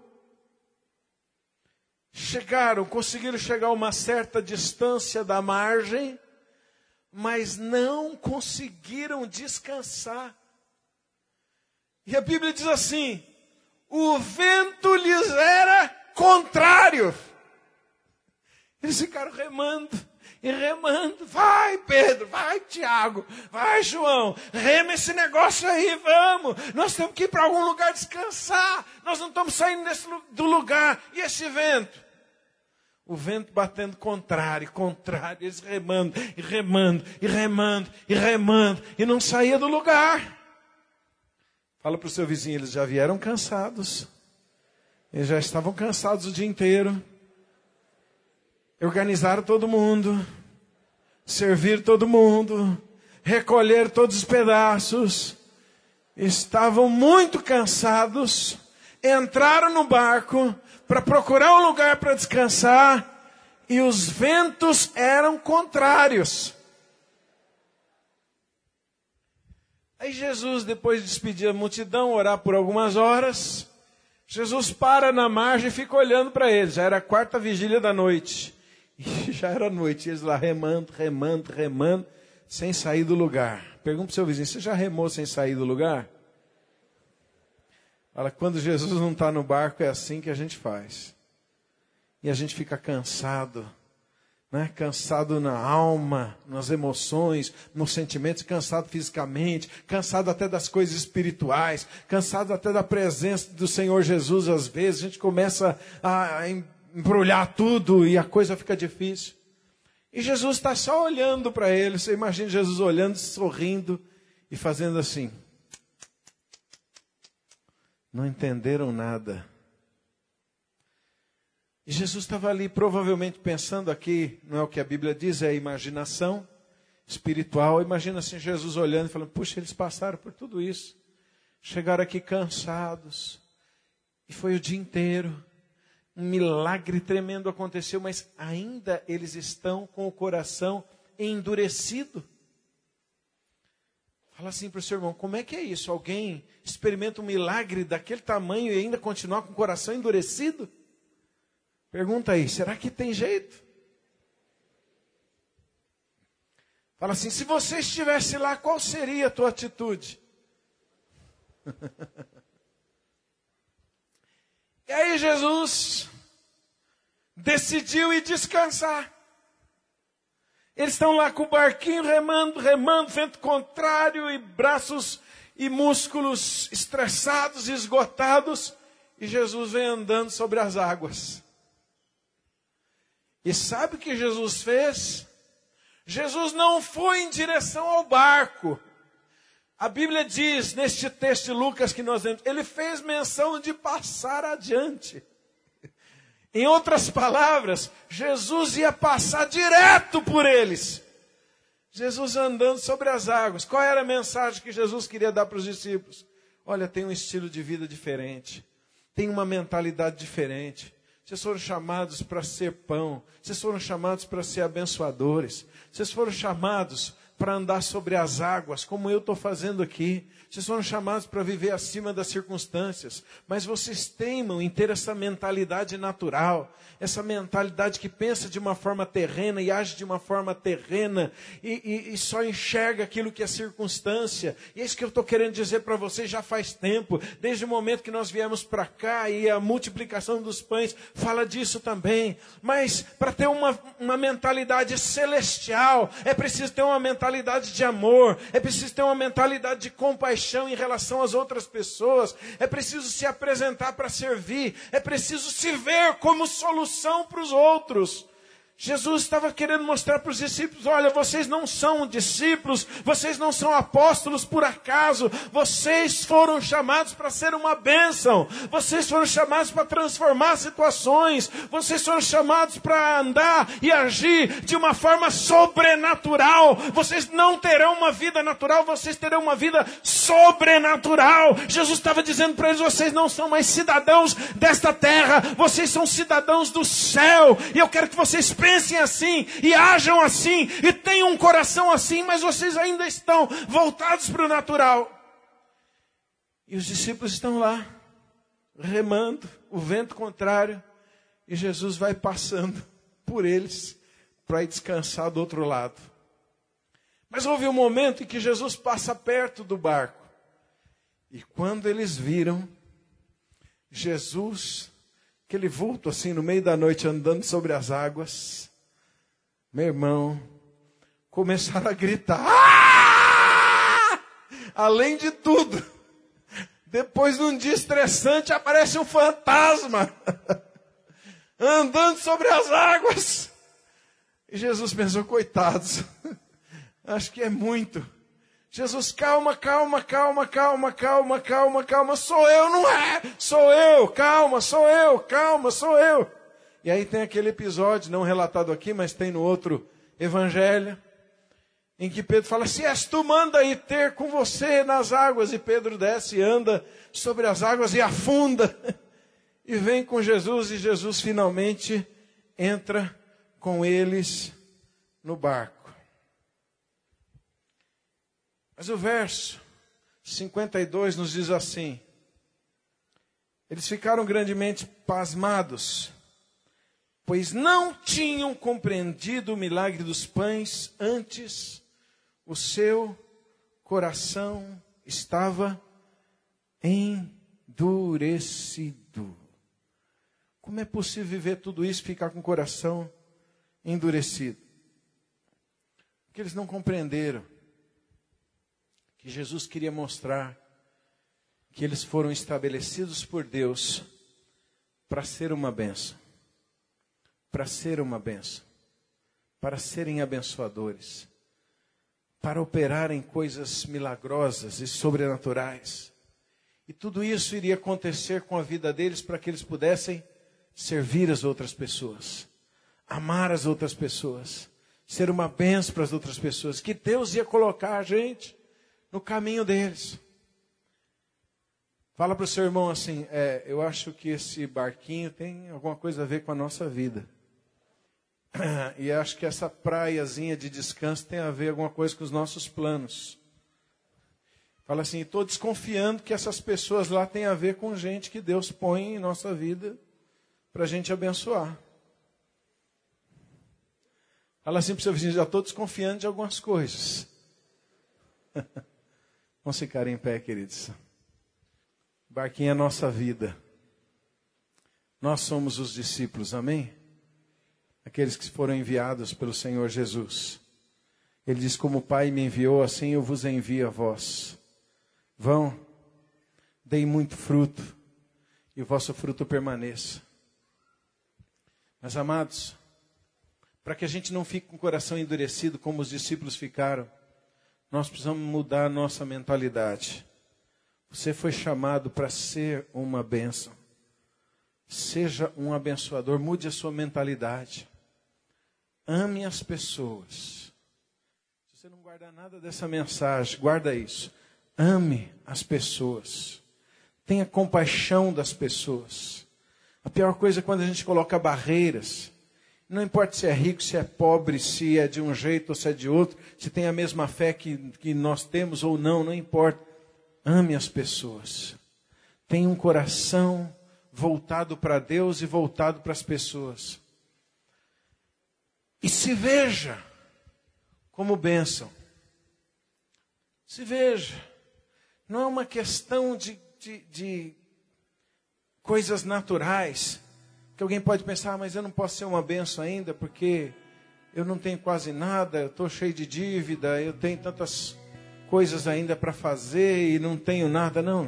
chegaram, conseguiram chegar a uma certa distância da margem, mas não conseguiram descansar. E a Bíblia diz assim, o vento lhes era contrário. Eles ficaram remando. E remando, vai Pedro, vai Tiago, vai João, rema esse negócio aí, vamos. Nós temos que ir para algum lugar descansar. Nós não estamos saindo desse, do lugar. E esse vento? O vento batendo contrário, contrário, eles remando, e remando, e remando, e remando, e não saía do lugar. Fala para o seu vizinho, eles já vieram cansados. Eles já estavam cansados o dia inteiro. Organizaram todo mundo, servir todo mundo, recolher todos os pedaços. Estavam muito cansados, entraram no barco para procurar um lugar para descansar e os ventos eram contrários. Aí Jesus, depois de despedir a multidão, orar por algumas horas, Jesus para na margem e fica olhando para eles. Já era a quarta vigília da noite. E já era noite, eles lá remando, remando, remando, sem sair do lugar. Pergunta para o seu vizinho, você já remou sem sair do lugar? Fala, quando Jesus não está no barco, é assim que a gente faz. E a gente fica cansado, né? Cansado na alma, nas emoções, nos sentimentos, cansado fisicamente, cansado até das coisas espirituais, cansado até da presença do Senhor Jesus às vezes. A gente começa a embrulhar tudo e a coisa fica difícil. E Jesus está só olhando para ele. Você imagina Jesus olhando, sorrindo e fazendo assim. Não entenderam nada. E Jesus estava ali provavelmente pensando aqui, não é o que a Bíblia diz, é a imaginação espiritual. Imagina assim Jesus olhando e falando, puxa, eles passaram por tudo isso. Chegaram aqui cansados. E foi o dia inteiro. Um milagre tremendo aconteceu, mas ainda eles estão com o coração endurecido. Fala assim para o seu irmão, como é que é isso? Alguém experimenta um milagre daquele tamanho e ainda continuar com o coração endurecido? Pergunta aí, será que tem jeito? Fala assim, se você estivesse lá, qual seria a tua atitude? E aí Jesus decidiu ir descansar. Eles estão lá com o barquinho remando, remando, vento contrário e braços e músculos estressados, esgotados. E Jesus vem andando sobre as águas. E sabe o que Jesus fez? Jesus não foi em direção ao barco. A Bíblia diz, neste texto de Lucas que nós lemos, ele fez menção de passar adiante. Em outras palavras, Jesus ia passar direto por eles. Jesus andando sobre as águas. Qual era a mensagem que Jesus queria dar para os discípulos? Olha, tem um estilo de vida diferente. Tem uma mentalidade diferente. Vocês foram chamados para ser pão. Vocês foram chamados para ser abençoadores. Vocês foram chamados para andar sobre as águas, como eu estou fazendo aqui. Vocês foram chamados para viver acima das circunstâncias. Mas vocês teimam em ter essa mentalidade natural. Essa mentalidade que pensa de uma forma terrena e age de uma forma terrena. E, e, e só enxerga aquilo que é circunstância. E é isso que eu estou querendo dizer para vocês já faz tempo. Desde o momento que nós viemos para cá e a multiplicação dos pães fala disso também. Mas para ter uma, uma mentalidade celestial, é preciso ter uma mentalidade de amor. É preciso ter uma mentalidade de compaixão em relação às outras pessoas. É preciso se apresentar para servir. É preciso se ver como solução para os outros. Jesus estava querendo mostrar para os discípulos, olha, vocês não são discípulos, vocês não são apóstolos por acaso, vocês foram chamados para ser uma bênção, vocês foram chamados para transformar situações, vocês foram chamados para andar e agir de uma forma sobrenatural. Vocês não terão uma vida natural, vocês terão uma vida sobrenatural. Jesus estava dizendo para eles, vocês não são mais cidadãos desta terra, vocês são cidadãos do céu, e eu quero que vocês pensem assim, e ajam assim, e tenham um coração assim, mas vocês ainda estão voltados para o natural. E os discípulos estão lá, remando, o vento contrário, e Jesus vai passando por eles, para ir descansar do outro lado. Mas houve um momento em que Jesus passa perto do barco, e quando eles viram Jesus, aquele vulto assim no meio da noite andando sobre as águas, meu irmão, começaram a gritar. Ah! Além de tudo, depois de um dia estressante, aparece um fantasma andando sobre as águas. E Jesus pensou, coitados, acho que é muito. Jesus, calma, calma, calma, calma, calma, calma, calma, sou eu, não é? Sou eu, calma, sou eu, calma, sou eu. E aí tem aquele episódio, não relatado aqui, mas tem no outro evangelho, em que Pedro fala, se és tu, manda ir ter com você nas águas. E Pedro desce e anda sobre as águas e afunda. E vem com Jesus, e Jesus finalmente entra com eles no barco. Mas o verso cinquenta e dois nos diz assim, eles ficaram grandemente pasmados, pois não tinham compreendido o milagre dos pães, antes o seu coração estava endurecido. Como é possível viver tudo isso e ficar com o coração endurecido? Porque eles não compreenderam que Jesus queria mostrar que eles foram estabelecidos por Deus para ser uma bênção. Para ser uma bênção. Para serem abençoadores. Para operarem coisas milagrosas e sobrenaturais. E tudo isso iria acontecer com a vida deles para que eles pudessem servir as outras pessoas. Amar as outras pessoas. Ser uma bênção para as outras pessoas. Que Deus ia colocar a gente no caminho deles. Fala para o seu irmão assim, é, eu acho que esse barquinho tem alguma coisa a ver com a nossa vida. E acho que essa praiazinha de descanso tem a ver alguma coisa com os nossos planos. Fala assim, estou desconfiando que essas pessoas lá têm a ver com gente que Deus põe em nossa vida para a gente abençoar. Fala assim para o seu vizinho, já estou desconfiando de algumas coisas. Vamos ficar em pé, queridos. O barquinho é a nossa vida. Nós somos os discípulos, amém? Aqueles que foram enviados pelo Senhor Jesus. Ele diz, como o Pai me enviou, assim eu vos envio a vós. Vão, deem muito fruto, e o vosso fruto permaneça. Mas, amados, para que a gente não fique com o coração endurecido como os discípulos ficaram, nós precisamos mudar a nossa mentalidade. Você foi chamado para ser uma bênção. Seja um abençoador, mude a sua mentalidade. Ame as pessoas. Se você não guardar nada dessa mensagem, guarda isso. Ame as pessoas. Tenha compaixão das pessoas. A pior coisa é quando a gente coloca barreiras. Não importa se é rico, se é pobre, se é de um jeito ou se é de outro, se tem a mesma fé que, que nós temos ou não, não importa. Ame as pessoas. Tenha um coração voltado para Deus e voltado para as pessoas. E se veja como bênção. Se veja. Não é uma questão de, de, de coisas naturais. Que alguém pode pensar, ah, mas eu não posso ser uma bênção ainda, porque eu não tenho quase nada, eu estou cheio de dívida, eu tenho tantas coisas ainda para fazer e não tenho nada. Não.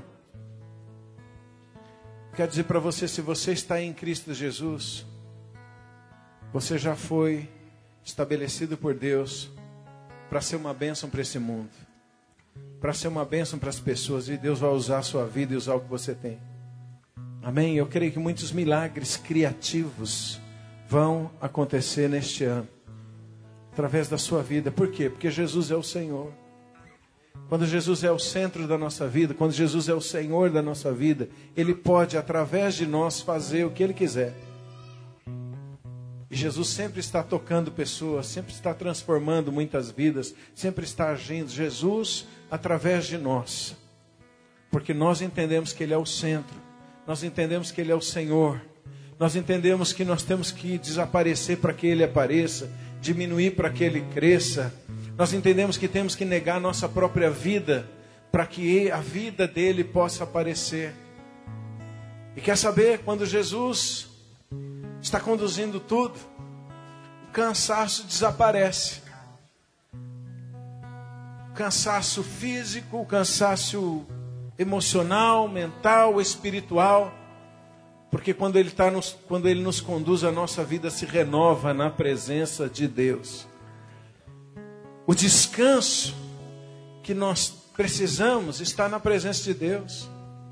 Quero dizer para você, se você está em Cristo Jesus, você já foi estabelecido por Deus para ser uma bênção para esse mundo, para ser uma bênção para as pessoas, e Deus vai usar a sua vida e usar o que você tem. Amém? Eu creio que muitos milagres criativos vão acontecer neste ano, através da sua vida. Por quê? Porque Jesus é o Senhor. Quando Jesus é o centro da nossa vida, quando Jesus é o Senhor da nossa vida, Ele pode, através de nós, fazer o que Ele quiser. E Jesus sempre está tocando pessoas, sempre está transformando muitas vidas, sempre está agindo. Jesus, através de nós. Porque nós entendemos que Ele é o centro. Nós entendemos que Ele é o Senhor. Nós entendemos que nós temos que desaparecer para que Ele apareça, diminuir para que Ele cresça. Nós entendemos que temos que negar a nossa própria vida para que a vida dEle possa aparecer. E quer saber, quando Jesus está conduzindo tudo, o cansaço desaparece. O cansaço físico, o cansaço emocional, mental, espiritual, porque quando ele, tá nos, quando ele nos conduz, a nossa vida se renova na presença de Deus. O descanso que nós precisamos está na presença de Deus.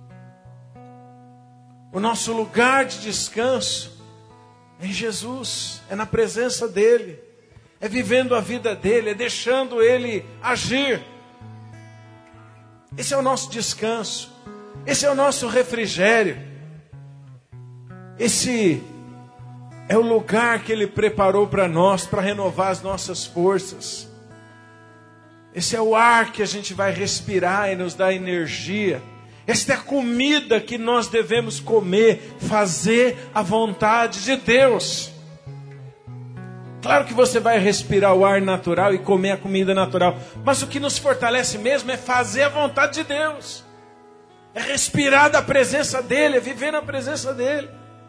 O nosso lugar de descanso é em Jesus, é na presença dEle, é vivendo a vida dEle, é deixando Ele agir. Esse é o nosso descanso. Esse é o nosso refrigério. Esse é o lugar que Ele preparou para nós, para renovar as nossas forças. Esse é o ar que a gente vai respirar e nos dá energia. Esta é a comida que nós devemos comer, fazer a vontade de Deus. Claro que você vai respirar o ar natural e comer a comida natural. Mas o que nos fortalece mesmo é fazer a vontade de Deus. É respirar da presença dEle, é viver na presença dEle.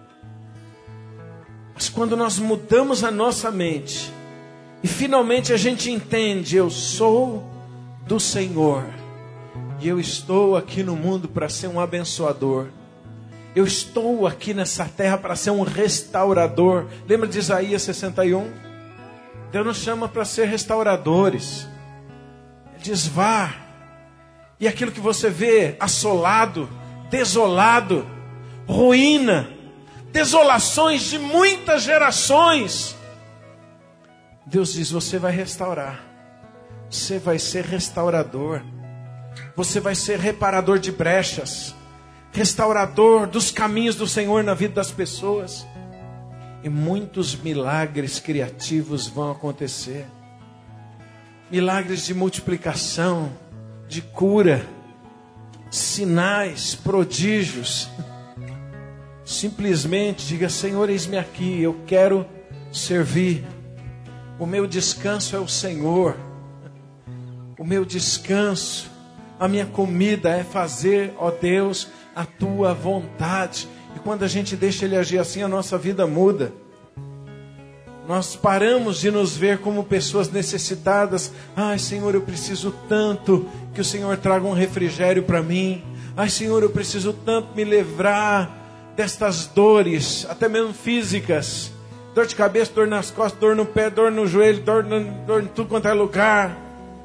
Mas quando nós mudamos a nossa mente, e finalmente a gente entende, eu sou do Senhor. E eu estou aqui no mundo para ser um abençoador. Eu estou aqui nessa terra para ser um restaurador. Lembra de Isaías sessenta e um? Deus nos chama para ser restauradores. Ele diz, vá. E aquilo que você vê assolado, desolado, ruína, desolações de muitas gerações, Deus diz, você vai restaurar. Você vai ser restaurador. Você vai ser reparador de brechas, restaurador dos caminhos do Senhor na vida das pessoas. E muitos milagres criativos vão acontecer. Milagres de multiplicação, de cura, sinais, prodígios. Simplesmente diga, Senhor, eis-me aqui, eu quero servir. O meu descanso é o Senhor. O meu descanso, a minha comida é fazer, ó Deus, a tua vontade. E quando a gente deixa Ele agir assim, a nossa vida muda. Nós paramos de nos ver como pessoas necessitadas. Ai, Senhor, eu preciso tanto que o Senhor traga um refrigério para mim. Ai, Senhor, eu preciso tanto me livrar destas dores, até mesmo físicas. Dor de cabeça, dor nas costas, dor no pé, dor no joelho, dor, no, dor em tudo quanto é lugar.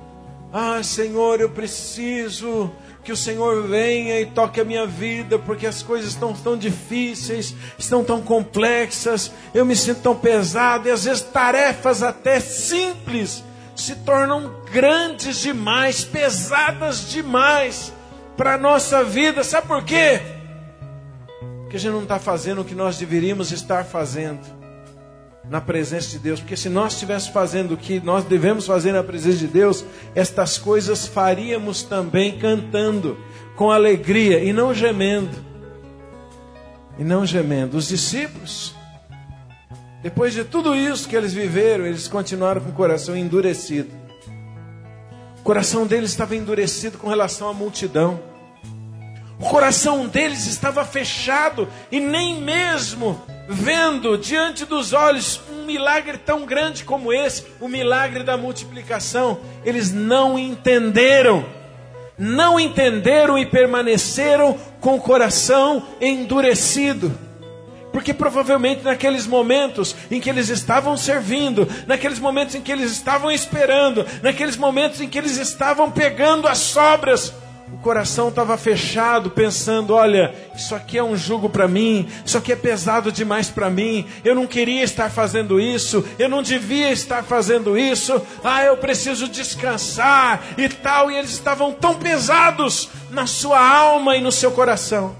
Ah, Senhor, eu preciso que o Senhor venha e toque a minha vida, porque as coisas estão tão difíceis, estão tão complexas, eu me sinto tão pesado, e às vezes tarefas até simples se tornam grandes demais, pesadas demais para a nossa vida. Sabe por quê? Porque a gente não está fazendo o que nós deveríamos estar fazendo na presença de Deus. Porque se nós estivéssemos fazendo o que nós devemos fazer na presença de Deus, estas coisas faríamos também cantando, com alegria e não gemendo. E não gemendo. Os discípulos, depois de tudo isso que eles viveram, eles continuaram com o coração endurecido. O coração deles estava endurecido com relação à multidão. O coração deles estava fechado e nem mesmo vendo diante dos olhos um milagre tão grande como esse, o milagre da multiplicação, eles não entenderam. Não entenderam e permaneceram com o coração endurecido. Porque provavelmente naqueles momentos em que eles estavam servindo, naqueles momentos em que eles estavam esperando, naqueles momentos em que eles estavam pegando as sobras, o coração estava fechado, pensando: olha, isso aqui é um jugo para mim, isso aqui é pesado demais para mim, eu não queria estar fazendo isso, eu não devia estar fazendo isso, ah, eu preciso descansar e tal. E eles estavam tão pesados na sua alma e no seu coração.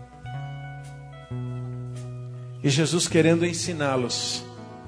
E Jesus querendo ensiná-los.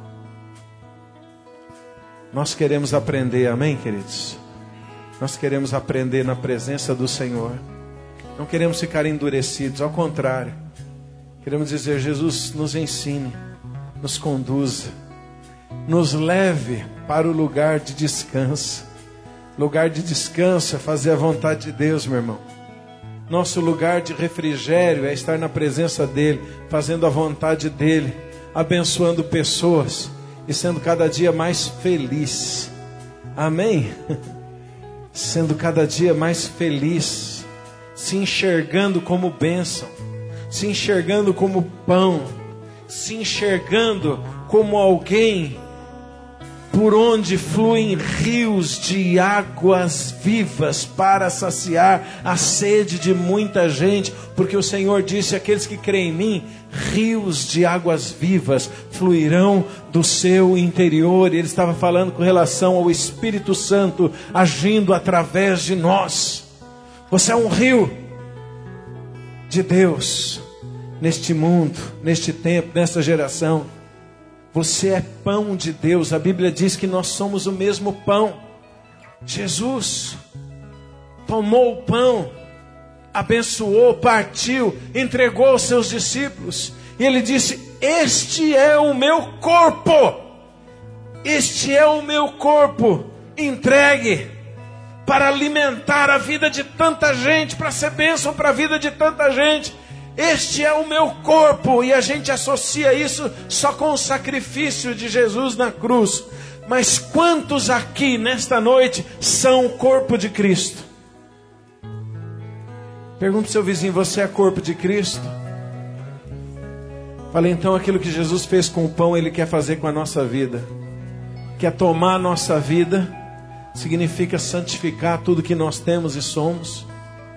Nós queremos aprender, amém, queridos? Nós queremos aprender na presença do Senhor. Não queremos ficar endurecidos, ao contrário. Queremos dizer: Jesus, nos ensine, nos conduza, nos leve para o lugar de descanso. Lugar de descanso é fazer a vontade de Deus, meu irmão. Nosso lugar de refrigério é estar na presença dEle, fazendo a vontade dEle, abençoando pessoas e sendo cada dia mais feliz. Amém? Sendo cada dia mais feliz, se enxergando como bênção, se enxergando como pão, se enxergando como alguém por onde fluem rios de águas vivas para saciar a sede de muita gente, porque o Senhor disse: aqueles que creem em mim, rios de águas vivas fluirão do seu interior. E ele estava falando com relação ao Espírito Santo agindo através de nós. Você é um rio de Deus neste mundo, neste tempo, nesta geração. Você é pão de Deus. A Bíblia diz que nós somos o mesmo pão. Jesus tomou o pão, abençoou, partiu, entregou aos seus discípulos. E ele disse: este é o meu corpo. Este é o meu corpo entregue para alimentar a vida de tanta gente, para ser bênção para a vida de tanta gente. Este é o meu corpo. E a gente associa isso só com o sacrifício de Jesus na cruz. Mas quantos aqui nesta noite são o corpo de Cristo? Pergunta para o seu vizinho: você é corpo de Cristo? Falei, então aquilo que Jesus fez com o pão, Ele quer fazer com a nossa vida. Quer tomar a nossa vida, significa santificar tudo que nós temos e somos.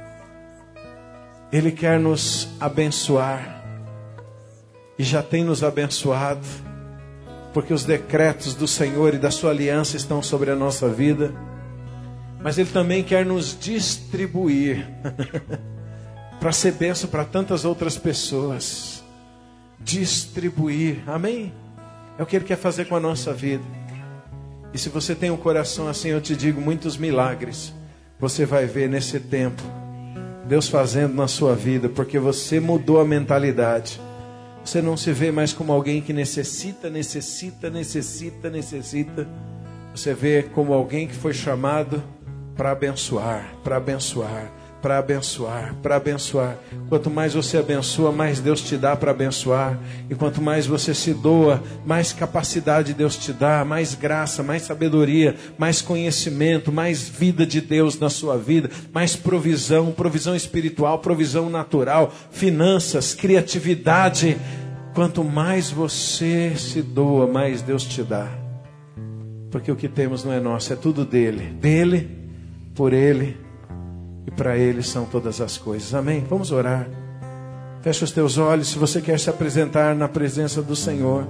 Ele quer nos abençoar. E já tem nos abençoado, porque os decretos do Senhor e da sua aliança estão sobre a nossa vida. Mas Ele também quer nos distribuir para ser bênção para tantas outras pessoas. Distribuir, amém? É o que Ele quer fazer com a nossa vida. E se você tem um coração assim, eu te digo, muitos milagres você vai ver nesse tempo Deus fazendo na sua vida, porque você mudou a mentalidade. Você não se vê mais como alguém que necessita, necessita, necessita, necessita. Você vê como alguém que foi chamado para abençoar, para abençoar, para abençoar, para abençoar. Quanto mais você abençoa, mais Deus te dá para abençoar. E quanto mais você se doa, mais capacidade Deus te dá, mais graça, mais sabedoria, mais conhecimento, mais vida de Deus na sua vida, mais provisão, provisão espiritual, provisão natural, finanças, criatividade. Quanto mais você se doa, mais Deus te dá. Porque o que temos não é nosso, é tudo dele. Dele, por Ele e para Ele são todas as coisas. Amém? Vamos orar. Fecha os teus olhos. Se você quer se apresentar na presença do Senhor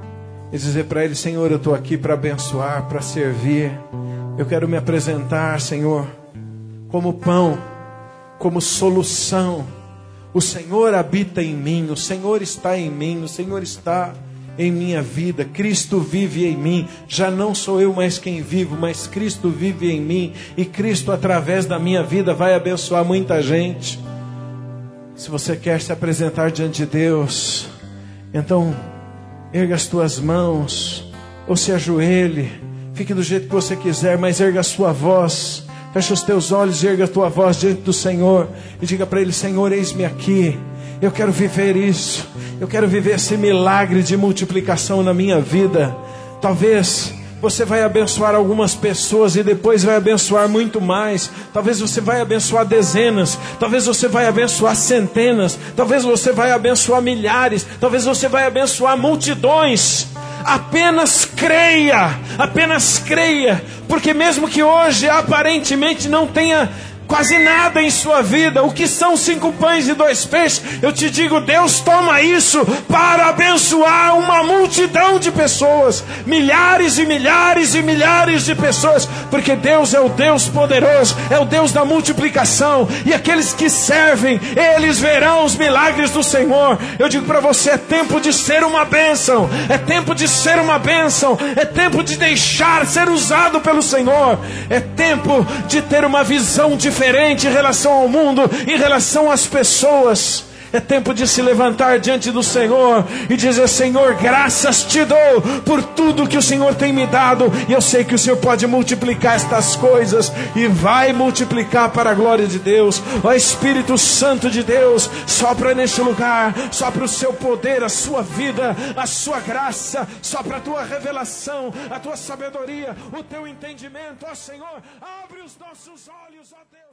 e dizer para Ele: Senhor, eu estou aqui para abençoar, para servir. Eu quero me apresentar, Senhor, como pão, como solução. O Senhor habita em mim, o Senhor está em mim, o Senhor está em minha vida. Cristo vive em mim. Já não sou eu mais quem vivo, mas Cristo vive em mim. E Cristo, através da minha vida, vai abençoar muita gente. Se você quer se apresentar diante de Deus, então erga as tuas mãos, ou se ajoelhe, fique do jeito que você quiser, mas erga a sua voz. Fecha os teus olhos e erga a tua voz diante do Senhor e diga para Ele: Senhor, eis-me aqui. Eu quero viver isso. Eu quero viver esse milagre de multiplicação na minha vida. Talvez você vai abençoar algumas pessoas e depois vai abençoar muito mais. Talvez você vai abençoar dezenas. Talvez você vai abençoar centenas. Talvez você vai abençoar milhares. Talvez você vai abençoar multidões. Apenas creia, apenas creia, porque mesmo que hoje aparentemente não tenha quase nada em sua vida, o que são cinco pães e dois peixes, eu te digo, Deus toma isso para abençoar uma multidão de pessoas, milhares e milhares e milhares de pessoas, porque Deus é o Deus poderoso, é o Deus da multiplicação, e aqueles que servem, eles verão os milagres do Senhor. Eu digo para você, é tempo de ser uma bênção, é tempo de ser uma bênção, é tempo de deixar ser usado pelo Senhor, é tempo de ter uma visão diferente diferente em relação ao mundo, em relação às pessoas. É tempo de se levantar diante do Senhor e dizer: Senhor, graças te dou por tudo que o Senhor tem me dado, e eu sei que o Senhor pode multiplicar estas coisas e vai multiplicar para a glória de Deus. Ó Espírito Santo de Deus, sopra neste lugar, sopra o seu poder, a sua vida, a sua graça, sopra a tua revelação, a tua sabedoria, o teu entendimento. Ó Senhor, abre os nossos olhos, ó Deus.